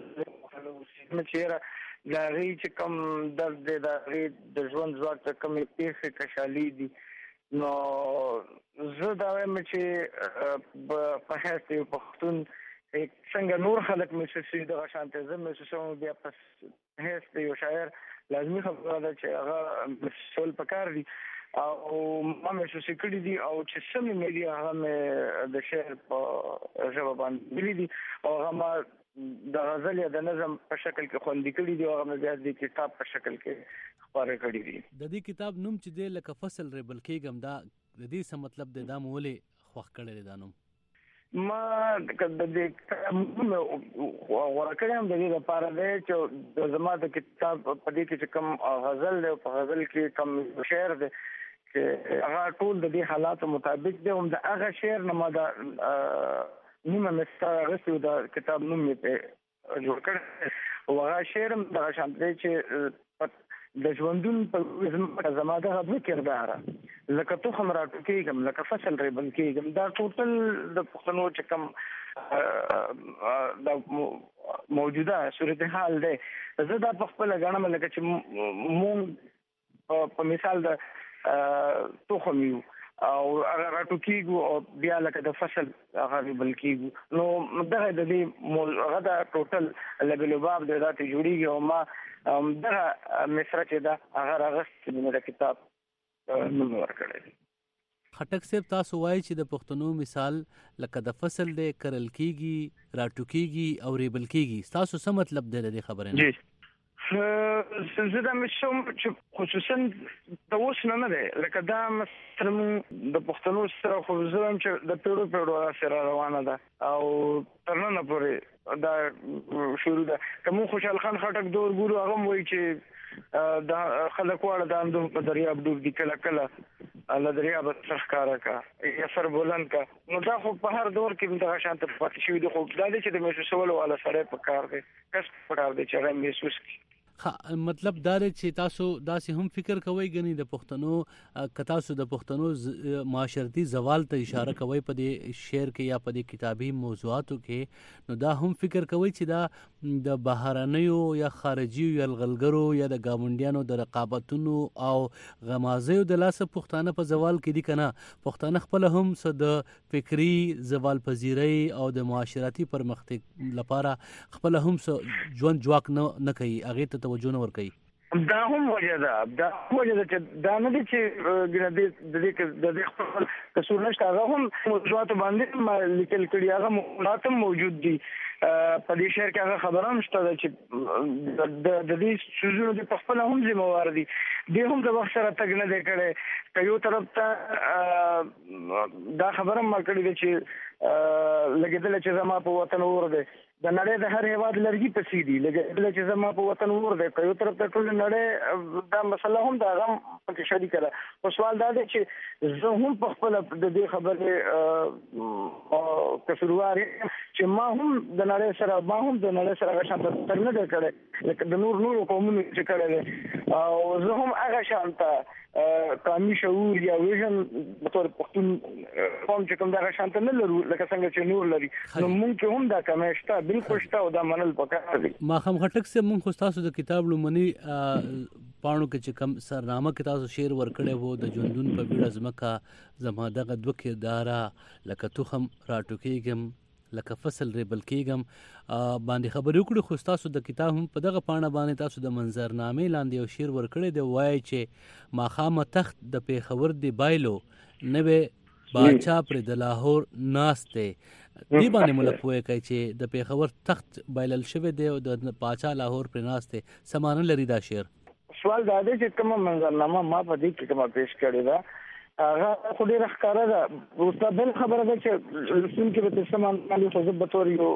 چې د هغې چې کوم درد دی د هغې د ژوند ځواک ته کومې پېښې کشالي دي نو زه دا وایم چې په حیث د یو پښتون څنګه نور خلک محسوس شي دغه شانته زه محسوسوم بیا په حیث د یو شاعر لازمي خبره ده چې هغه محسوسول پکار دي او ما محسوس کړي دي او چې څه مې ملي هغه مې د شعر په ژبه باندې ملي دي او هغه ما د غزل یا د نظم په شکل کې خوندي کړي دي او هغه بیا د کتاب په شکل کې خپاره کړي دي. د دې کتاب نوم چې دی لکه فصل ریبل کېږم دا د دې څه مطلب دی؟ دا مو ولې خوښ کړی دی دا نوم؟ ما د دې نوم غوره کړی هم د دې لپاره دی چې زما د کتاب په دې کې چې کوم غزل دی په غزل کې کوم شعر دی چې هغه ټول د دې حالاتو مطابق دی. هم د هغه شعر نه ما د نیمه مستا غسو دا کتاب نوم می په جوړ کړ او هغه شعر هم د شانتي چې د ژوندون په زما د غو کردار لکه تو هم راټوکېږم لکه فصل ریبل کېږم دا ټوټل د پښتنو چې کوم د موجوده صورتحال دی. زه دا په خپل غاڼه لکه چې مونږ په مثال د توخم یو او هغه راټوکېږو او بیا لکه د فصل هغه ریبل کېږو نو دغه د دې هغه دا ټوټل لګلوباب د ذاتي جوړیږي او ما دغه مصره چې دا هغه راغست د کتاب نوم ورکړی. خټک صاحب تاسو وایي چې د پښتنو مثال لکه د فصل دی کرل کېږي راټوکېږي او ریبل کېږي. تاسو څه مطلب دی د دې خبرې نه؟ زه دا مشوم چې خصوصا د اوس نه نه دی لکه دا مثلا د پښتنو سره خو زه هم چې د پیړو پیړو سره روانه ده او تر نن پورې دا شروع ده. کوم خوشحال خان خټک دور ګورو هغه وایي چې دا خلک واړه د اندو په دریاب ډوب دي کله کله الله دریاب څخکارا کا یا سر بولن کا نو دا خو په هر دور کې دغه شانت پاتې شوی دی. خو دا دي چې د محسوسولو والا سره په کار دی کس په کار دی چې هغه محسوس کړي. مطلب دا دی چې تاسو داسې هم فکر کوئ غني د پښتنو که تاسو د پښتنو معاشرتي زوال ته اشاره کوئ په دې شعر کې یا په دې کتابي موضوعاتو کې نو دا هم فکر کوئ چې دا د بهرنیو یا خارجي یلغلګرو یا د گاونډیانو د رقابتونو او غمازیو د لاسه پښتانه په زوال کې دي کنه. پښتانه خپل هم څه د فکری زوال پذیری او د معاشرتي پرمختګ لپاره خپل هم څه ژوند جواک نه کوي هغه ته توجه نه ورکوي. دا هم وجه ده دا وجه ده چې دا نه دي چې د دې د دې خپل کسور نشته هغه هم موضوعات باندې لیکل کړي هغه موضوعات موجود دي په دې شعر کې هغه خبره هم شته چې د دې سوزونو د خپل هم ذمہوار دي د هم د وخت سره تګ نه دی کړي که یو طرف ته دا خبره ما کړې ده چې لګیدل چې زما په وطن ور دی د نړۍ د هر هیواد لرګي پسې دي لګیدل چې زما په وطن ور دی که یو طرف ته ټول نړۍ دا مسله هم دا غم پکې شریک کړه. خو سوال دا دی چې زه هم په خپل د دې خبرې کسروار چې ما هم د نړۍ سره ما هم د نړۍ سره هغه شانته تر نه دی کړی لکه د نور نور قومونو چې کړی دی او زه هم هغه شانته قومي شعور یا ویژن په تور پښتون قوم چې کوم دغه شانته نه لرو لکه څنګه چې نور لري نو مونږ هم دا کمشته بالکل شته او دا منل پکار دي. ماښام خټک سے مونږ خو تاسو د کتاب لومړني پاڼو کې چې کوم سرنامه کې تاسو شعر ورکړی وو د ژوندون په بیړه ځمکه زما دغه دوه کرداره لکه تخم راټوکېږم لکه فصل ریبل کېږم باندې خبرې وکړو. خو ستاسو د کتاب هم په دغه پاڼه باندې تاسو د منظرنامې لاندې یو شعر ورکړی دی، وایي چې ماښامه تخت د پېښور دی بایلو، نوې باچا پرې د لاهور ناست دی. دې باندې مو لږ پوهه کوي چې د پېښور تخت بایلل شوی دی او د باچا لاهور پرې ناست دی، څه معنی لري دا شعر؟ سوال دا دی چې کومه منظرنامه ما په دې کې کومه پیش کړې ده هغه خو ډېره ښکاره ده. وروسته بل خبره ده چې لوستونکي به ترې څه معلومات خو زه به طور یو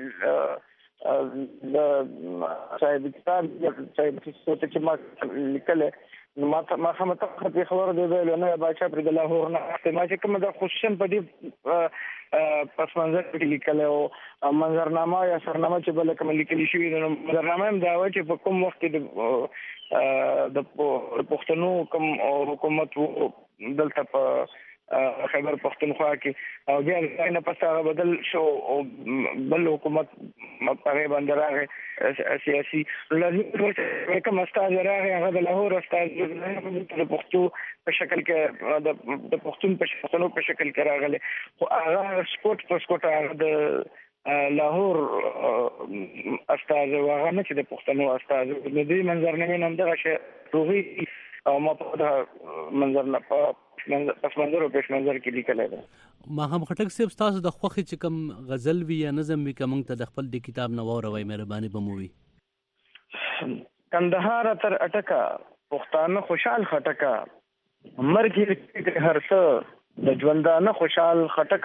د صاحب کتاب صاحب څه چې ما لیکلی نو ما ماښامه تخت پېښور دی بایلو، نوی باچا پرې د لاهور ناست دی. ما چې کومه ده خصوصا په دې پس منظر کې لیکلی او منظرنامه یا سرنامه چې بله کومه لیکلي شوي ده، نو منظرنامه هم دا وایي چې په کوم وخت کې د پښتنو کوم حکومت و دلته په خیبر پښتونخوا کې او بیا نه پس هغه بدل شو او بل حکومت په هغې باندې راغی سیاسي. لازم کوم استازی راغی هغه د لاهور استازي د پښتو په شکل کې د پښتون په پښتنو په شکل کې راغلی، خو هغه سپوټ په سپوټ هغه د لاهور استازي و هغه نه چې د پښتنو استازي. د دې منظرنامې نه همدغه شی روغي او ما په دا منظر نه پس منظر او پیش منظر کې لیکلی ده. ماښام خټک صاحب ستاسو د خوښې چې کوم غزل وي یا نظم وي که موږ ته د خپل د کتاب نه واوروئ مهرباني به مو وي. کندهار تر اټکه پښتانه خوشحال خټکه، مرګ هر څه د ژوندانه خوشحال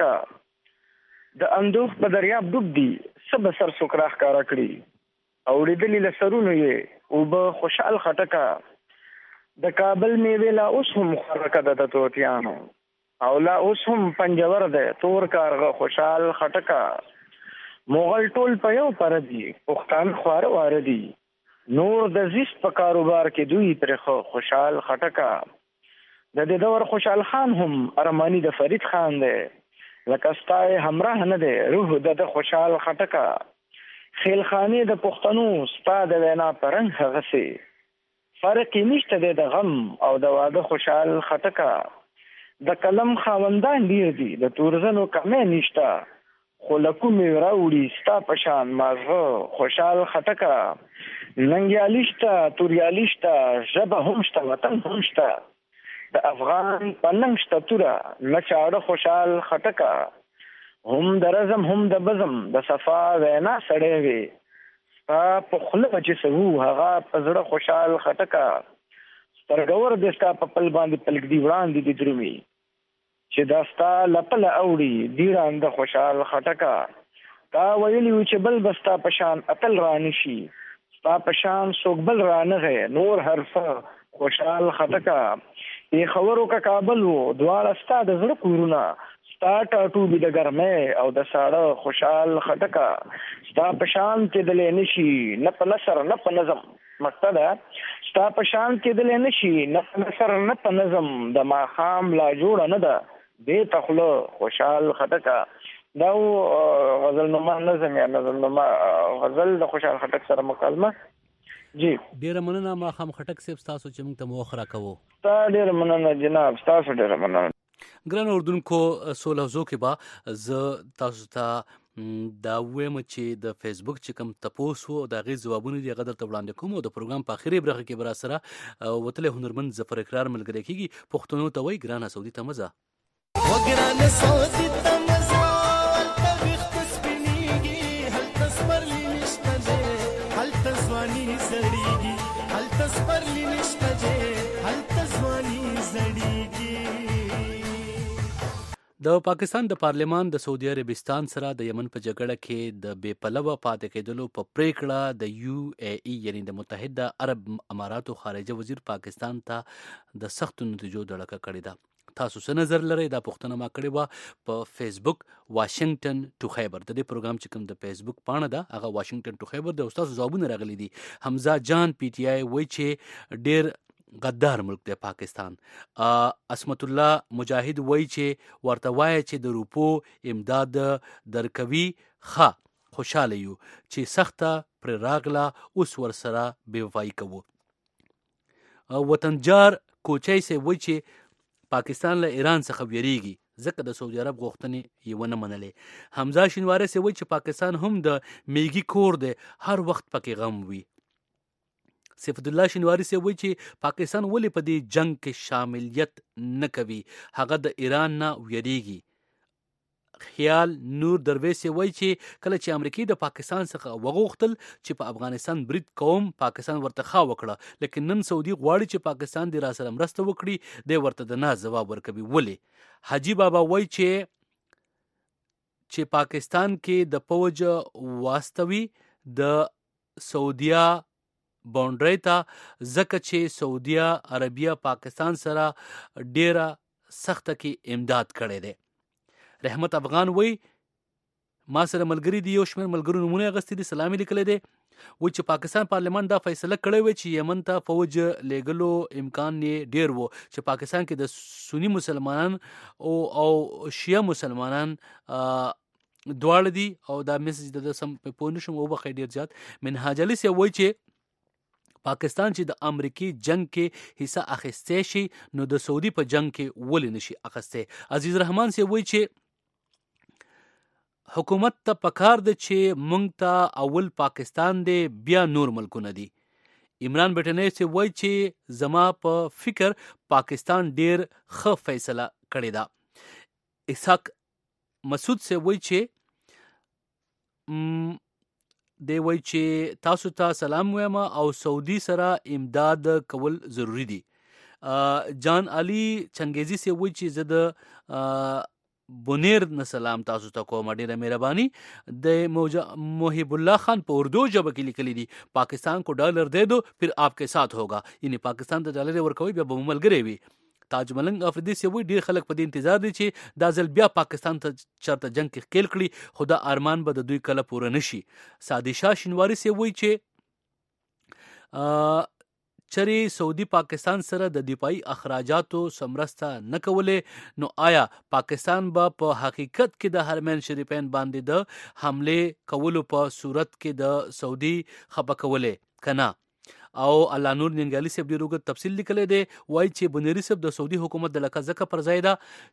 خټکه، د اندوخ په دریاب ډوب دي څه به سر سوکرا ښکاره کړي، اورېدلي له سرونو یې اوبه خوشحال خټکه، د کابل میوې لا اوس هم خوراکه ده د طوطیانو او لا اوس هم پنجور دی تور کارغه خوشحال خټکه، مغل ټول په یو پره دي پښتانه خواره واره دي، نور د زیست په کاروبار کې دوی پرې خوشحال خټکه، د دې دور خوشحال خان هم ارمانی د فرید خان دی، لکه ستا یې همراه نه دی روح د د خوشحال خټکه، خیل خانې د پښتنو ستا د وینا په رنګ هغسې، فرق یې نشته دی د غم او د واده خوشحال خټکه، د قلم خاوندان ډېر دي د تورزنو کمې نشته، خو له کومې راوړي ستا په شان مازغه خوشحال خټکه، ننګیالي شته توریالي شته ژبه هم شته وطن هم شته، د افغان په ننګ شته توره نه چاړه خوشحال خټکه، هم د رزم هم د بزم د صفا وینا سړی وي، ستا په خوله به چې څه وو هغه په زړه خوشحال خټکه، سترګور دې ستا په پل باندې پلږدي وړاندې دي درومي، چې دا ستا لپله اوړي دي ړانده خوشحال خټکه، تا ویلي وو چې بل به ستا په شان اتل رانشي، ستا په شان څوک بل رانغی نور هر څه خوشحال خټکه، پېښور که کابل و دواړه ستا د زړه کورونه، ستا ټاټوبي د ګرمۍ او د ساړه خوشحال خټکه، ستا په شان کېدلی نشي نه په نثر نه په نظم، مقصد ده ستا په شان کېدلی نشي نه په نثر نه په نظم، د ماښام لا جوړه نه ده دې ته خوله خوشحال خټکه. دا و غزل نما نظم یا نظم نما غزل د خوشحال خټک سره مکالمه. جی ډیره مننه ماښام خټک صاحب ستاسو چې موږ ته مو وخت راکوو. ستا ډیره مننه جناب، ستاسو ډیره مننه. ګران اردوونکو څو لحظو کې به زه تاسو ته دا وایم چې د فیسبوک چې کوم تپوس و د هغې ځوابونه دي هغه درته وړاندې کوم او د پروګرام په اخري برخه کې به راسره وتلی هنرمند ظفر اقرار ملګری کېږي. پښتنو ته وایي ګرانه سعودي ته مه ځه وګرانه سعودي ته مه ځه، هلته ویښته سپینېږي هلته سپرلي نشته دی، هلته ځواني زړېږي هلته سپرلي نشته دی، هلته ځواني زړېږي. د پاکستان د پارلمان د سعودي عربستان سره د یمن په جګړه کې د بې پلوه پاتې کېدلو په پریکړه د یو ای ای یعنی د متحده عرب اماراتو خارجه وزیر پاکستان ته د سختو نتیجو دړکه کړې ده. تاسو څه نظر لرئ؟ دا پوښتنه ما کړې وه په فیسبوک واشنگټن ټو خیبر، د دې پروګرام چې کوم د فیسبوک پاڼه ده هغه واشنگټن ټو خیبر د استاد ځوابونه راغلي دي. حمزه جان پی ټی آی وایي چې ډیر غدار ملک دی پاکستان. اسمت الله مجاهد وایي چې ورته وایي چې د روپو امداد درکوي ښه خوشحاله یو چې سخته پرې راغله اوس ورسره بې وفایي کوو. وطنجار کوچی صاحب وایي چې پاکستان له ایران څخه ویریږي، ځکه د سعودي عرب غوښتنې یې ونه منلې. حمزه شینواری سي وایي چې پاکستان هم د میږي کور دی، هر وخت پکې غم وي. صفت الله شینواری سي وایي چې پاکستان ولې په دې جنگ کې شاملیت نه کوي، هغه د ایران نه ویریږي. خیال نور درویش سي وایي چې کله چې امریکای د پاکستان څخه وغوښتل چې په افغانستان برید کوم، پاکستان ورته خا وکړه، لیکن نن سعودي غواړي چې پاکستان د راسره مرسته وکړي، دی ورته د نه ځواب ورکوي. ولې؟ حاجی بابا وایي چې چې پاکستان کې د فوج واستوي د سعودیا باونډرۍ ته، ځکه چې سعودیا عربیه پاکستان سره ډیره سخته کې امداد کړی دی. رحمت افغان وایي ما سره ملګری دی، یو شمېر ملګرو نومونه اغستې دي، سلام یې لیکلی دی. وایي چې پاکستان پارلمان دا فیصله کړې وه چې یمن ته فوج لیږلو امکان یې ډیر و، چې پاکستان کې د سنی مسلمانان او او شیعه مسلمانان دواړه دي، او دا میسج د سم پوه نه شم وبخښئ ډېر زیات. منهاج علي صاحب وایي چې پاکستان چې د امریکای جنگ کې حصہ اخیستی شي نو د سعودي په جنگ کې ولې نشي اخیستی. عزیز رحمان صاحب وایي چې حکومت ته پکار ده چې مونږ ته اول پاکستان دی بیا نور ملکونه دي. عمران بټنی صاحب وایي چې زما په فکر پاکستان ډیر ښه فیصله کړې ده. اسحاق مسعود صاحب وایي چې دی وایي چې تاسو ته سلام وایم او سعودي سره امداد کول ضروری دي. جان علي چنګیزي صاحب وایي چې زه د بونیر نه سلام تاسو ته کوم، ډیره مهرباني. د محب الله خان په اردو ژبه کې لیکلي دي پاکستان کو ډالر دے دو پھر آپ کے ساتھ ہوگا، یعنی پاکستان ته ډالر ورکوي بیا به ملګری وي. تاج ملنګ افریدي سی وایي ډیر خلک په دې انتظار دي چې دا ځل بیا پاکستان ته چرته جنگ کې ښکیل کړي، خو دا ارمان به د دوی کله پوره نشي. سادي شاه شینواری سی وایي چې چرې سعودي پاکستان سره د دفاعي اخراجاتو سمرسته نه کولې، نو آیا پاکستان به په حقیقت کې د حرمین شریفین باندې د حمله کولو په صورت کې د سعودي خپه کولې کنه؟ او الله نور ننګالي صاحب ډېر اوږد تفصیل لیکلی دی، وایي چې بنيري صاحب د سعودي حکومت د لکه ځکه پر ځای ده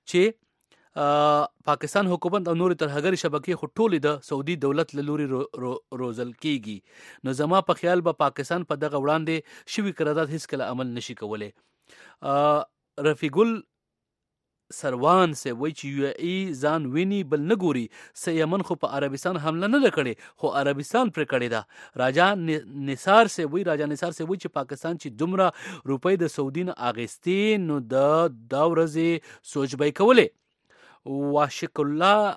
چې پاکستان حکومت او نورې ترهګرې شبکې خو ټولې د سعودي دولت له لوري رو رو روزل کیږي، نو زما په خیال به پاکستان په دغه وړاندې شوي قرارداد هیڅکله عمل نشي کولی. رفیق ال سروان سے وایي چې یو ای ځان ویني بل نه ګوري، څه یمن خو په عربستان حمله نه ده کړې خو عربستان پرې کړې ده. راجا نثار سے وایي راجا نثار سے وایي چې پاکستان چې دومره روپۍ د سعودي نه اخیستې نو د دا ورځې سوچ به یې کولې. واشق الله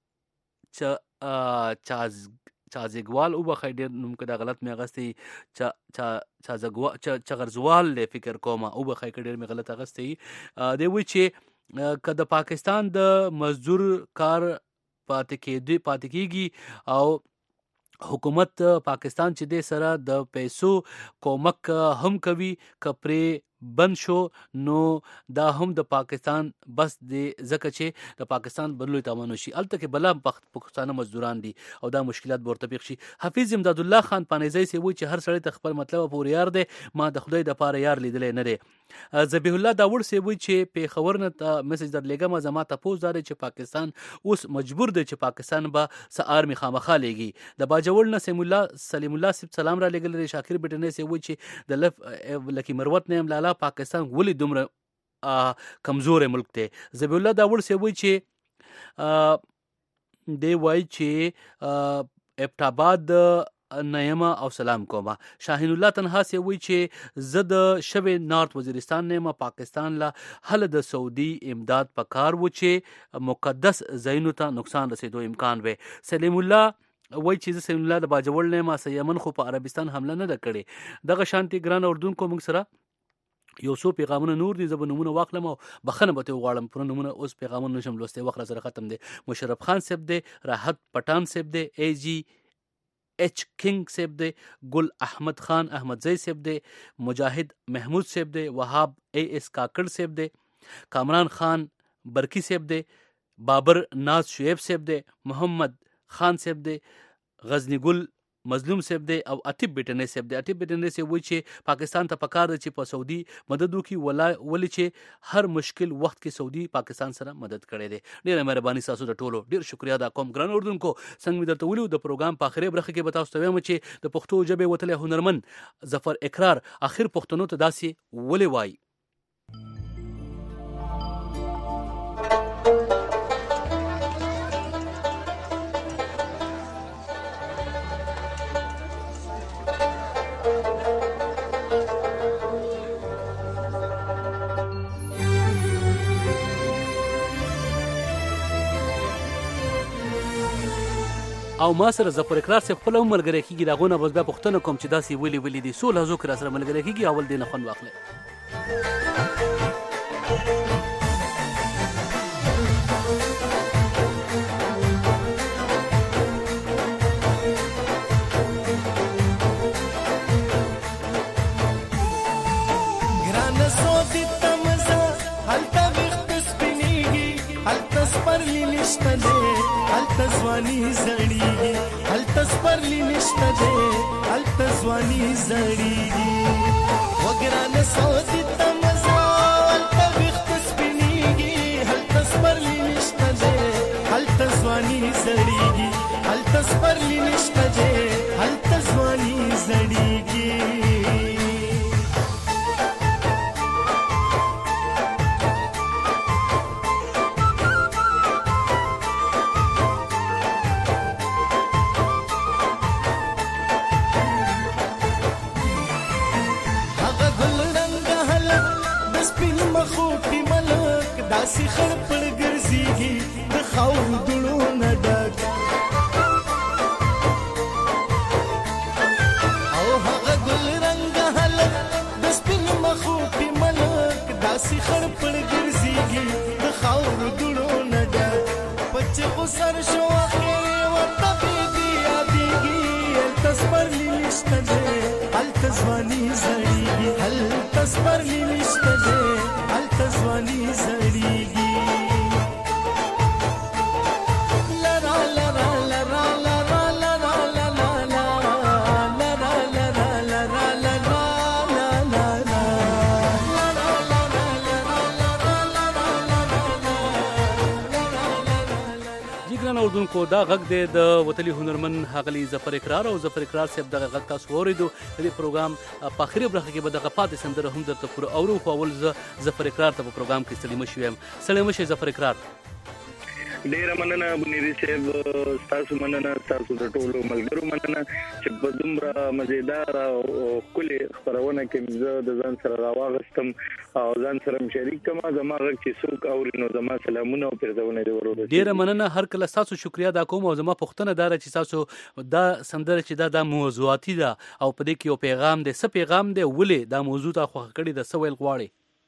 چاز چازګوال او بخای ډیر نوم کدا غلط مې اغستی چا چا چازګوا چغرزوال له فکر کومه او بخای ډیر مې غلط اغستی دی. وایي چې که د پاکستان د مزدور کار پاتې کېږي پاتې کېږي او حکومت پاکستان چې د سره د پیسو کومک هم کوي، کپرې بند شو نو دا هم د پاکستان بس دی، ځکه چې د پاکستان بدلوي تاوان شي، الته کې بلا پښتانه مزدوران دي او دا مشکلات ورته پیښ شي. حفیظ امداد الله خان پانیزی سی وایي چې هر سړی ته خپل مطلب پورې یار دی، ما د خدای د پاره یار لیدلی نه دی. ذبیح الله داوړ سی وایي چې پیښور نه ته میسج در لېږم، زما تپوس دا دی چې پاکستان اوس مجبور دی چې پاکستان به څه آرمي خامخا لېږي. د باجوړ نه سیم الله سلیم الله صاحب سلام را لېږلی دی. شاکر بټنی سی وایي چې د لف لکی مروت نه لالا پاکستان ولې دومره کمزور ملک دی. ذبیح الله داوړ سی وایي چې دی وایي چې ابټ آباد نیم او سلام کومه. شاهین الله تنها سی وایي چې زه د شب نارت وزیرستان نیم پاکستان لا هله د سعودي امداد پکار و چې مقدس ځایونو ته نقصان رسیدو امکان وي. سلیم الله وایي چې زه سلیم الله د باجوړ نیم سه یمن خو په عربستان حمله نه ده کړې. دغه شانتي ګران اردوونکو موږ سره یو څو پیغامونه نور دي، زه به نومونه واخلم او بخښنه به ترې وغواړم، پوره نومونه اوس پیغامونه نشم لوستی، وخت را سره ختم دی. مشرف خان صاحب دی، راحت پټان صاحب دی، ای جی ایچ کنگ صاحب دی، گل احمد خان احمدزی صاحب دی، مجاهد محمود صاحب دی، وهاب ای ایس کاکړ صاحب دی، کامران خان برکی صاحب دی، بابر ناز شعیب صاحب دی، محمد خان صاحب دی، غزنی گل مظلوم صاحب دی او عتیب بیٹنی صاحب دی. عتیب بیٹنی صاحب وایي چې پاکستان ته پکار دی چې په سعودي مدد وکړي ولا ولې چې هر مشکل وخت کې سعودي پاکستان سره مدد کړی دی. ډېره مهرباني ستاسو د ټولو ډېر شکریا ادا کوم. ګران اردوونکو څنګه مې درته ویلي د پروګرام په آخري برخه کې به تاسو ته وایم چې د پښتو ژبې وتلی هنرمند ظفر اقرار اخر پښتنو ته داسې ولې وایي. او ما سره ظفر اقرار صاحب خپل هم ملګری کېږي. د هغو نه بس بیا پوښتنه کوم چې داسې ولې ولې دي. څو لحظو کې را سره ملګری کېږي. اول دې نه خوند واخلئ. ګرانه سوځي تمزه هلته ویښته سپینېږي هلته سپرلي نشته دی هلته ځواني زړېږي هلته سپرلي نشته دی هلته ځواني زړېږي وګرانه سوځي تمزه هلته ویښته سپینېږي هلته سپرلي نشته دی هلته ځواني زړېږي هلته سپرلي نشته دی هلته ځواني زړېږي. داسې خړ پړ ګرځېږي د خاورو دوړو نه ډک او هغه ګل رنګه هلک د سپین مخو کې ملک داسې خړ پړ ګرځېږي د خاورو دوړو نه ډک پچ خو سر شو اخر ورته بیدي یادېږي هلته سپرلي نشته دی هلته ځواني زړېږي هلته سپرلي نشته دی هلته ځواني زړېږي. اردوونکو دا غږ دی د وتلي هنرمند ښاغلي ظفر اقرار او ظفر اقرار صاحب دغه غږ تاسو واورېدو. د دې پروګرام په آخري برخه کې به دغه پاتې سندره هم درته پوره اورو. خو اول زه ظفر اقرار ته په پروګرام کې ستړي مشي یم. ستړي مشي ظفر اقرار. ډیره مننه بنيري صاحب تاسو مننه تاسو د ټولو ملګرو مننه چې په دومره مزیدار او ښکلې خپرونه کې زه د ځان سره راواغستم او ځان سره شریک کما زما غږ چې څوک اوري نو زما سلامونه او پیرزونه دی ورور. ډیره مننه هر کله تاسو شکریا ادا کوم او زما پوښتنه دار چې تاسو دا سندره چې دا د موضوعاتي ده او په دې کې یو پیغام دی. څه پیغام دی ولې دا موضوع ته خوښ کړی د څه ویل غواړي؟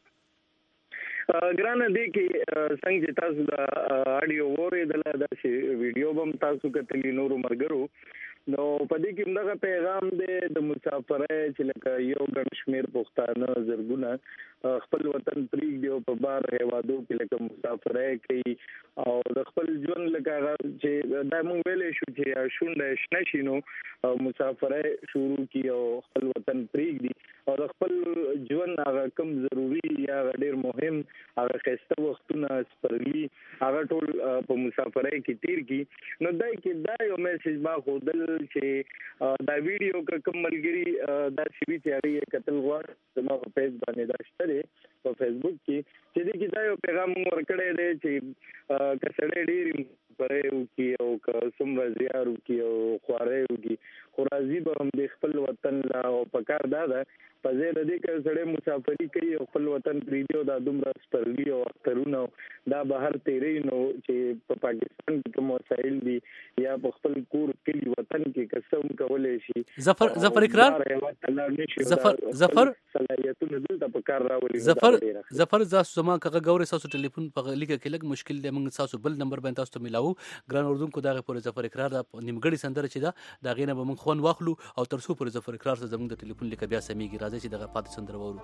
ګرانه دی کې څنګه چې تاسو د اډیو وریدل دا چې ویډیو هم تاسو کتلی نورو مرګرو نو په دې کې موږ پیغام دی د مسافرۍ چې لکه یو ګڼ شمېر پښتانه زرګونه خپل وطن پرېږدي او په بار هیوادو کې لکه مسافرۍ کوي او د خپل ژوند لکه چې دا موږ ویلی شو چې شونډه شنه شي نو مسافرۍ شروع کړي او خپل وطن پرېږدي او د خپل ژوند هغه کم ضروري یا ډېر مهم هغه ښایسته وختونه سپرلي هغه ټول په مسافرۍ کې تیر کړي. نو دا کې دا یو میسج ما ښودل چې دا ویډیو که کوم ملګري دا شوي چې هغې یې کتل غواړي زما په پیج باندې دا شته دی په فیسبوک کې چې دې کې دا یو پیغام مونږ ورکړی دی چې که سړی ډېرې مسافرۍ وکړي او که څومره زیار وکړي او خوارۍ وکړي خو راځي به هم د خپل وطن لا او پکار دا ده په ځای د دې که سړی مسافري کوي او خپل وطن پرېږدي او دا دومره سپرلي او اخترونه دا بهر تېروي نو چې په پاکستان کې کوم وسایل دي یا په خپل کور کلي وطن کې که څه هم کولی شي ظفر ظفر اقرار ظفر ظفر صلاحیتونه دلته په کار راولي. ظفر ظفر تاسو زما که غږ اورئ ستاسو ټلیفون په لیکه کې لږ مشکل دی موږ ستاسو بل نمبر باندې تاسو ته میلاوو. ګران اردوونکو دغه پورې ظفر اقرار د نیمګړې سندره چې ده د هغې نه به موږ خوند واخلو او تر څو پورې ظفر اقرار سره زموږ د ټلیفون لیکه بیا سمیږي. راځئ چې دغه پاتې سندره واورو.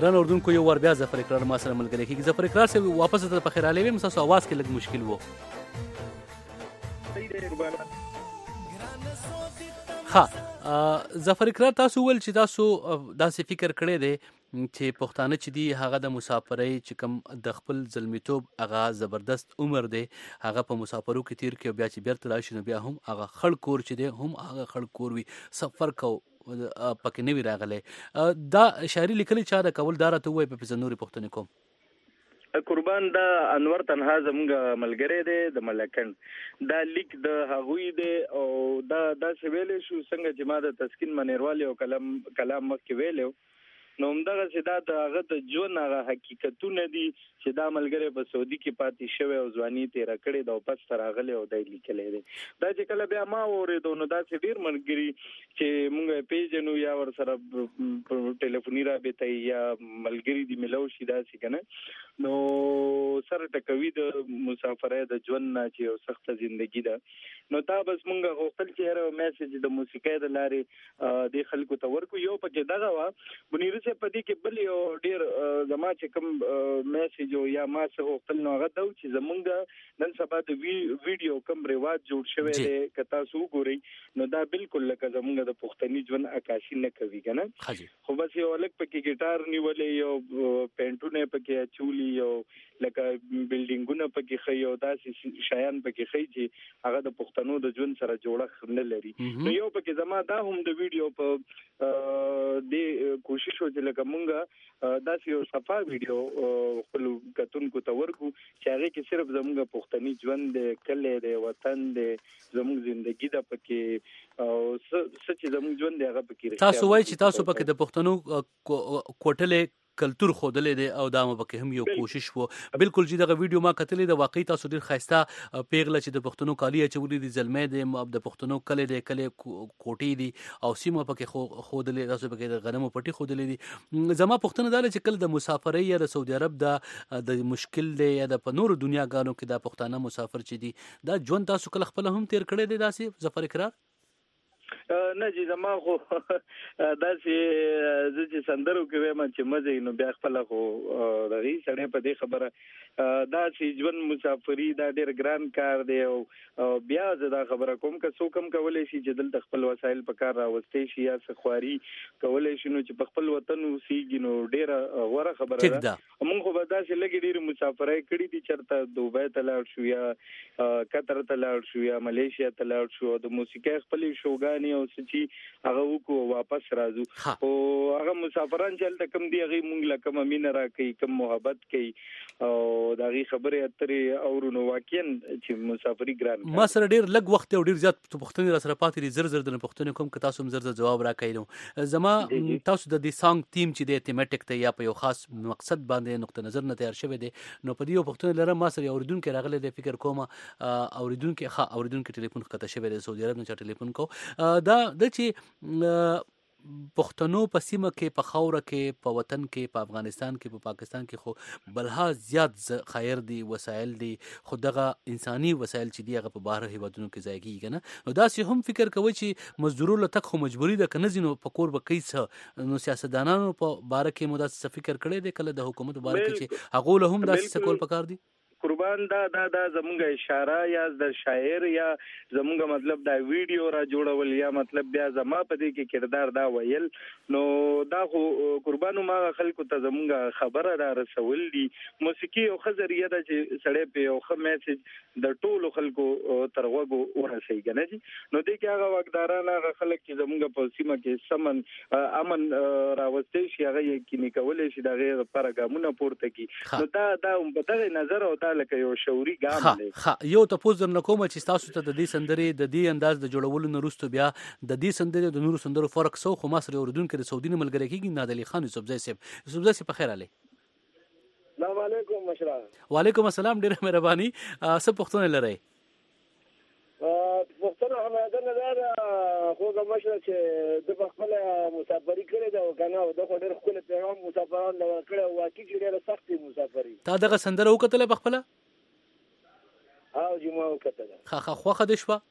ګران اردوونکو یو ور بیا ظفر اقرار ما سره ملګری کیږي. ظفر اقرار صاحب واپس ته په خیر علي ویم تاسو आवाज کې لږ مشکل وو. ها ظفر اقرار تاسو ول چې تاسو داسې فکر کړی دی چې پښتانه چې دی هغه د مسافرۍ چې کوم د خپل زلمیتوب هغه زبردست عمر دی هغه په مسافرو کې تیر کې بیا چې بیرته راشي نو بیا هم هغه خړ کور چې دی هم هغه خړ کور وي سفر کو پکې نه وی راغلی. دا شاعري لیکلي چا د کول دار ته وای په پزنوري پښتون کوم قربان دا انور تنها زموږ ملګری دی د ملکند دا لیک د هغوی دی او دا دا سویل شو څنګه چې ما د تسکین منیروال او کلام کلام مخکې ویلو نو همدغه چې دا د هغه د ژوند هغه حقیقتونه دي چې دا ملګری په سعودي کې پاتې شوی او ځواني تېره کړې ده او پس ته راغلی او دی لیکلی دی. دا چې کله بیا ما واورېدو نو داسې ډېر ملګري چې موږ یې پېژنو یا ورسره ټلیفوني رابطه یا ملګري دي ملو شي داسې که نه نو سره ټکوي د مسافرۍ د ژوند نه چې یو سخته زندګي ده نو دا بس موږ غوښتل چې هر میسج د موسیقۍ د لارې دې خلکو ته ورکړو. یو پکې دغه وه منیر صاحب په دې کې بل یو ډېر زما چې کوم میسج او یا ما څه غوښتل نو هغه دا و چې زمونږ نن سبا د ویډیو کوم رواج جوړ شوی دی که تاسو وګورئ نو دا بالکل لکه زمونږ د پښتني ژوند عکاسي نه کوي که نه خو بس یو هلک پکې ګیټار نیولی یو پینټونه پکې اچولي یو لکه بلډینګونه پکې ښیي او داسې شیان پکې ښیي چې هغه د پښتنو د ژوند سره جوړښت نه لري. نو یو پکې زما دا هم د ویډیو په دې کوشش و چې لکه مونږ داسې یو صفا ویډیو خپلو کتونکو ته ورکړو چې هغې کې صرف زمونږ پښتني ژوند دی کلی دی وطن دی زمونږ زندګي ده پکې او څه چې زمونږ ژوند دی هغه پکې تاسو وایي چې تاسو پکې د پښتنو کوټلې کلتور خودلې دی او دا مو پکې هم یو کوشش وو. بالکل چې دغه ویډیو ما کتلې د واقعي تاسو ډېر ښایسته پیغله چې د پښتنو کالي اچولي دي زلمی دی د پښتنو کلی دی کلی کوټې دي او سیمه پکې ښودلې تاسو پکې د غنمو پټي ښودلې دي. زما پوښتنه دا ده چې کله د مسافرۍ یا د سعودي عرب د مشکل دی یا د په نورو دنیاګانو کې دا پښتانه مسافر چې دي دا ژوند تاسو کله خپله هم تیر کړی دی داسې ظفر اقرار؟ نه جی زما خو داسې زه چې سندرو کې وایم چې مزه نو بیا خپله خو دغې سړی په دې خبره داسې ژوند مسافري دا ډېر ګران کار دی او بیا زه دا خبره کوم که څوک هم کولی شي چې دلته خپل وسایل په کار راوستی شي یا څه خواري کولی شي نو چې په خپل وطن اوسېږي نو ډېره غوره خبره ده. موږ خو به داسې لږې ډېرې مسافرۍ کړي دي چېرته دوبۍ ته لاړ شو یا قطر ته لاړ شو یا ملیشیا ته لاړ شو او د موسیقۍ خپلې شوګانې او څه چې هغه وکړو واپس راځو او هغه مسافران چې هلته کوم دي هغې مونږ له کومه مینه راکوي کوم محبت کوي او د هغې خبرې اترې اورو نو واقعا چې مسافري ګران ما سره ډېر لږ وخت او ډېر زیات پوښتنې را سره پاتې دي زر زر درنه پوښتنې کوم که تاسو هم زر زر ځواب راکوئ نو زما تاسو د دې سانګ تیم چې دی تیمټک دی یا په یو خاص مقصد باندې نقطه نظر نه تیار شوی دی نو په دې یو پوښتنه لرم ما سره یو اورېدونکی راغلی دی فکر کوم اورېدونکی ښه اورېدونکی ټلیفون ښکته شوی دی سعودي عرب نه چا ټلیفون کو دا د چې پښتنو په سیمه کې په خاوره کې په وطن کې په افغانستان کې په پاکستان کې خو بلها زیات خیر دي وسایل دي خو دغه انساني وسایل چې دي هغه په بهر هیوادونو کې ځای کېږي که نه نو داسې هم فکر کوئ چې مزدورو له تک خو مجبوري ده که نه ځي نو په کور به کوي څه نو سیاستدانانو په باره کې مو داسې څه فکر کړی دی کله د حکومت په باره کې چې هغو له هم داسې څه کول پکار دي؟ قربان دا دا دا زمونږ اشاره یا د شاعر یا زمونږ مطلب دا ویډیو را جوړول یا مطلب بیا زما په دې کې کردار دا ویل نو دا خو قربانو ما خلکو ته زمونږ خبره را رسول دي. موسیقي یو ښه ذریعه ده چې سړی په یو ښه میسج د ټولو خلکو تر غوږو ورسوي که نه جي نو دې کې هغه واکداران هغه خلک چې زمونږ په سیمه کې سمن امن راوستی شي هغه یقیني کولی شي د هغې لپاره ګامونه پورته کړي نو دا دا په دغې نظر او دا لکه یو شعوري ګام دی. ښه یو تپوس درنه کومه چې تاسو ته د دې سندرې د دې انداز د جوړولو نه وروسته بیا د دې سندرې د نورو سندرو فرق څه خو ما سره اورېدونکی د سعودي نه ملګری کېږي نادعلي خان یوسفزی صاحب. یوسفزی صاحب په خیر علي. السلام علیکم مشره. وعلیکم السلام ډېره مهرباني. څه پوښتنه لرئ؟ پوښتنه همدا نه ده خو د مشره چې د خپل مسافري کړې ده او کنه د خو ډېر خپل پیغام مسافران له کړه واقعي چې ډېر سختي مسافري تا دغه سندره وکتله په خپل او چې ما وکتله ښه ښه خوښه دې شوه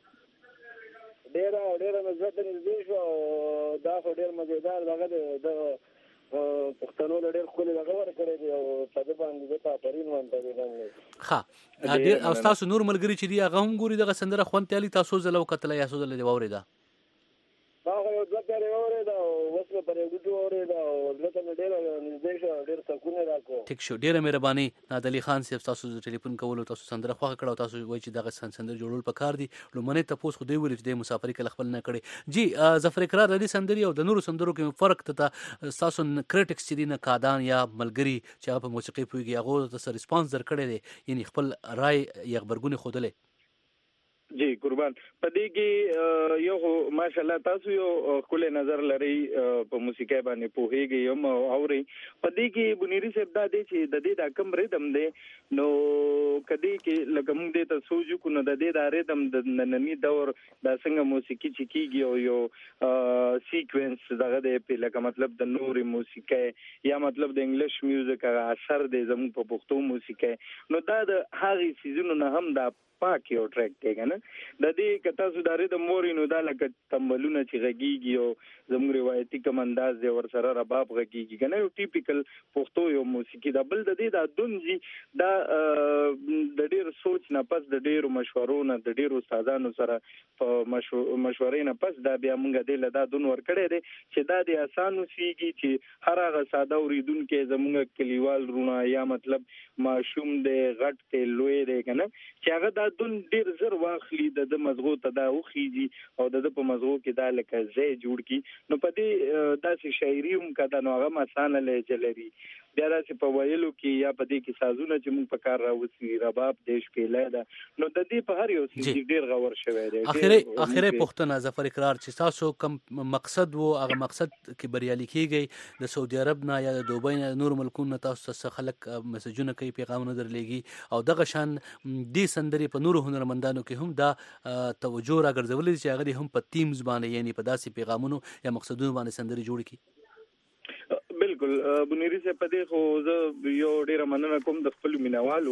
ډېره ډېره مزه دې شو دا خو ډېر مزیدار دغه د پښتنو له ډېر ښکلي دغه ورکړی دی او په دې باندې زه په آفرین وایم په دې باندې. ښه ډېر او ستاسو نور ملګري چې دي هغه هم ګوري دغه سندره خوند تیالي تاسو ځله وکتله یا څو ځله دې واورېده؟ هغه یو دوه پیارې واورېده او اوس مې پر یو ګوټو واورېده او زړه ته مې ډېره نږدې شوه، ډېر سکون یې راکړو. ټیک شو، ډېره مهرباني نادعلي خان صاحب، تاسو ټلیفون کولو، تاسو سندره خوښه کړه او تاسو وایي چې دغه سندرې جوړول پکار دي. لومړنی تپوس خو دوی ویلي چې دوی مسافري کله خپل نه کړې. جی ظفر اقرار د دې سندرې او د نورو سندرو کې فرق ته ستاسو کرټکس چې دي نقادان یا ملګري چې هغه په موسیقي پوهېږي هغو ته څه ریسپانس درکړی دی، یعنې خپل رای یا غبرګونې ښودلی؟ جی قربان، په دې کې یو ماشاءالله تاسو یو ښکلی نظر لرئ، په موسیقۍ باندې پوهېږئ هم او اورئ. په دې کې بنیري صاحب دا دی چې د دې دا کوم ریدم دی، نو که دې کې لکه موږ دې ته سوچ وکړو نو د دې دا ریدم د ننني دور دا څنګه موسیقي چې کېږي او یو سیکوینس دغه دی پې، لکه مطلب د نورې موسیقۍ یا مطلب د انګلیش میوزیک هغه اثر دی زموږ په پښتو موسیقۍ، نو دا د هغې څیزونو نه هم دا پاک یو ټریک دی که نه. د دې که تاسو دا ریدم مورئ نو دا لکه تمبلونه چې غږېږي او زموږ روایتي کوم انداز دی ورسره رباب غږېږي که نه، یو ټیپیکل پښتو یو موسیقي ده. بل د دې دا دون ځي دا د ډېر سوچ نه پس، د ډېرو مشورو نه، د ډېرو استادانو سره په مشورې نه پس دا بیا موږ دې له دا دون ورکړی دی چې دا د اسان اوسېږي چې هر هغه ساده اورېدونکی زموږ کلیوال رونه یا مطلب ماشوم دی، غټ دی، لوی دی که نه، چې هغه دا دون ډېر زر واخلي، د ده مزغو ته دا وخیږي او د ده په مزغو کې دا لکه ځای جوړ کړي. نو په دې داسې شاعري هم که ده نو هغه هم اسانه لهجه لري. بیا داسې په ویلو کې یا په دې کې سازونه چې موږ په کار راوځي، رباب دی، شپېلی ده، نو د دې په هر یو څیز کې ډېر غور شوی دی. اخري پوښتنه ظفر اقرار چې تاسو کوم مقصد و هغه مقصد کې بریالي کېږئ، د سعودي عرب نه یا د دوبۍ نه نورو ملکونو نه تاسو څه خلک مسجونه کوي، پیغامونه درلېږي او دغه شان دې سندرې په نورو هنرمندانو کې هم دا توجه راګرځولې چې هغه دې هم په تیمز باندې یعنې په داسې پیغامونو یا مقصدونو باندې سندرې جوړې کړي؟ بالکل بنیري صاحب، په دې خو زه یو ډېره مننه کوم د خپلو مینوالو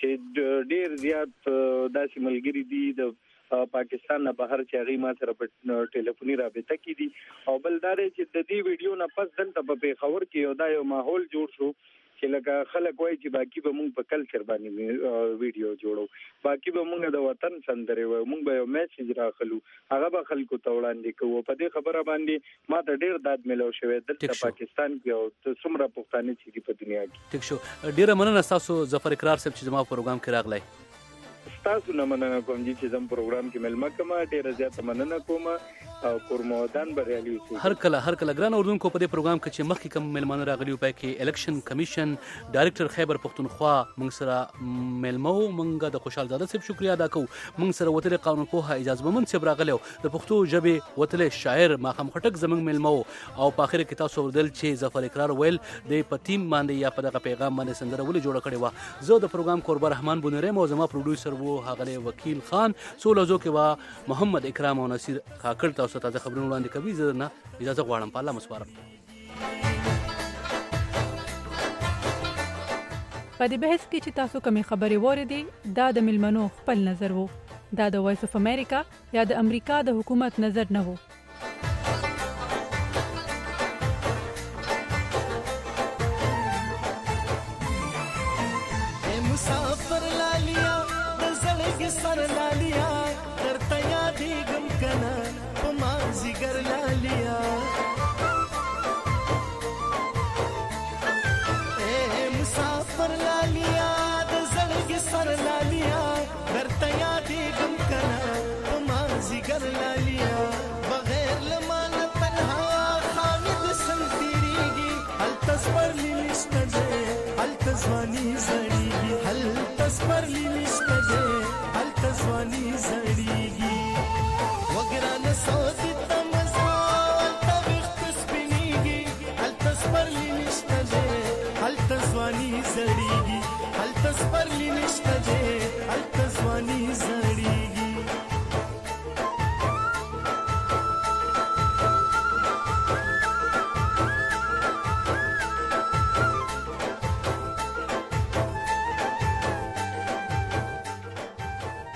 چې ډېر زیات داسې ملګري دي د پاکستان نه بهر چې هغوی ما سره په ټلیفوني رابطه کې دي. او بل دا دی چې د دې ویډیو نه پس دلته په پېښور کې یو دا یو ماحول جوړ شو چې لکه خلک وایي چې باقي به موږ په کلچر باندې ویډیو جوړو، باقي به موږ د وطن سندرې وایو، موږ به یو میسیج راخلو، هغه به خلکو ته وړاندې کوو. په دې خبره باندې ما ته ډېر داد میلاو شوی دلته پاکستان کې او څومره پښتانه چې دي په دنیا کې. ټیک شو، ډېره مننه ستاسو ظفر اقرار صاحب چې زما په پروګرام کې راغلی. ستاسو نه مننه کوم چې زم پروګرام کې ملمه کوم، ډېره زیاته مننه کوم او کورمودان بریالي اوسئ. هر کله هر کله ګران اردوونکو، په دې پروګرام کې چې مخکې کوم مېلمانه راغلي وو، په کې الیکشن کمیشن ډایرکټر خیبر پښتونخوا موږ سره مېلمه وو. موږ د خوشحال زاده صاحب شکریه ادا کوو. موږ سره وتلی قانون پوهه اعجاز مومند صاحب راغلی و، د پښتو ژبې وتلی شاعر ماښام خټک زموږ مېلمه وو. او په اخر کې تاسو اورېدل چې ظفر اقرار ویل د په ټیم باندې یا په دغه پیغام باندې سندره ولې جوړه کړې وه. زه د پروګرام کوربه رحمان بونریم او زما پروډوسر وو ښاغلی وکیل خان. څو لحظو کې به محمد اکرام او نصیر کاکړ تاسو ته تازه خبرونه وړاندې کوي. زه نه اجازه غواړم، په الله مسپارم. په دې بحث کې چې تاسو کومې خبرې واورېدې دا د مېلمنو خپل نظر وو، دا د وایس اف امریکا یا د امریکا د حکومت نظر نه وو. مسافر لالیا د زړګي سر لالیا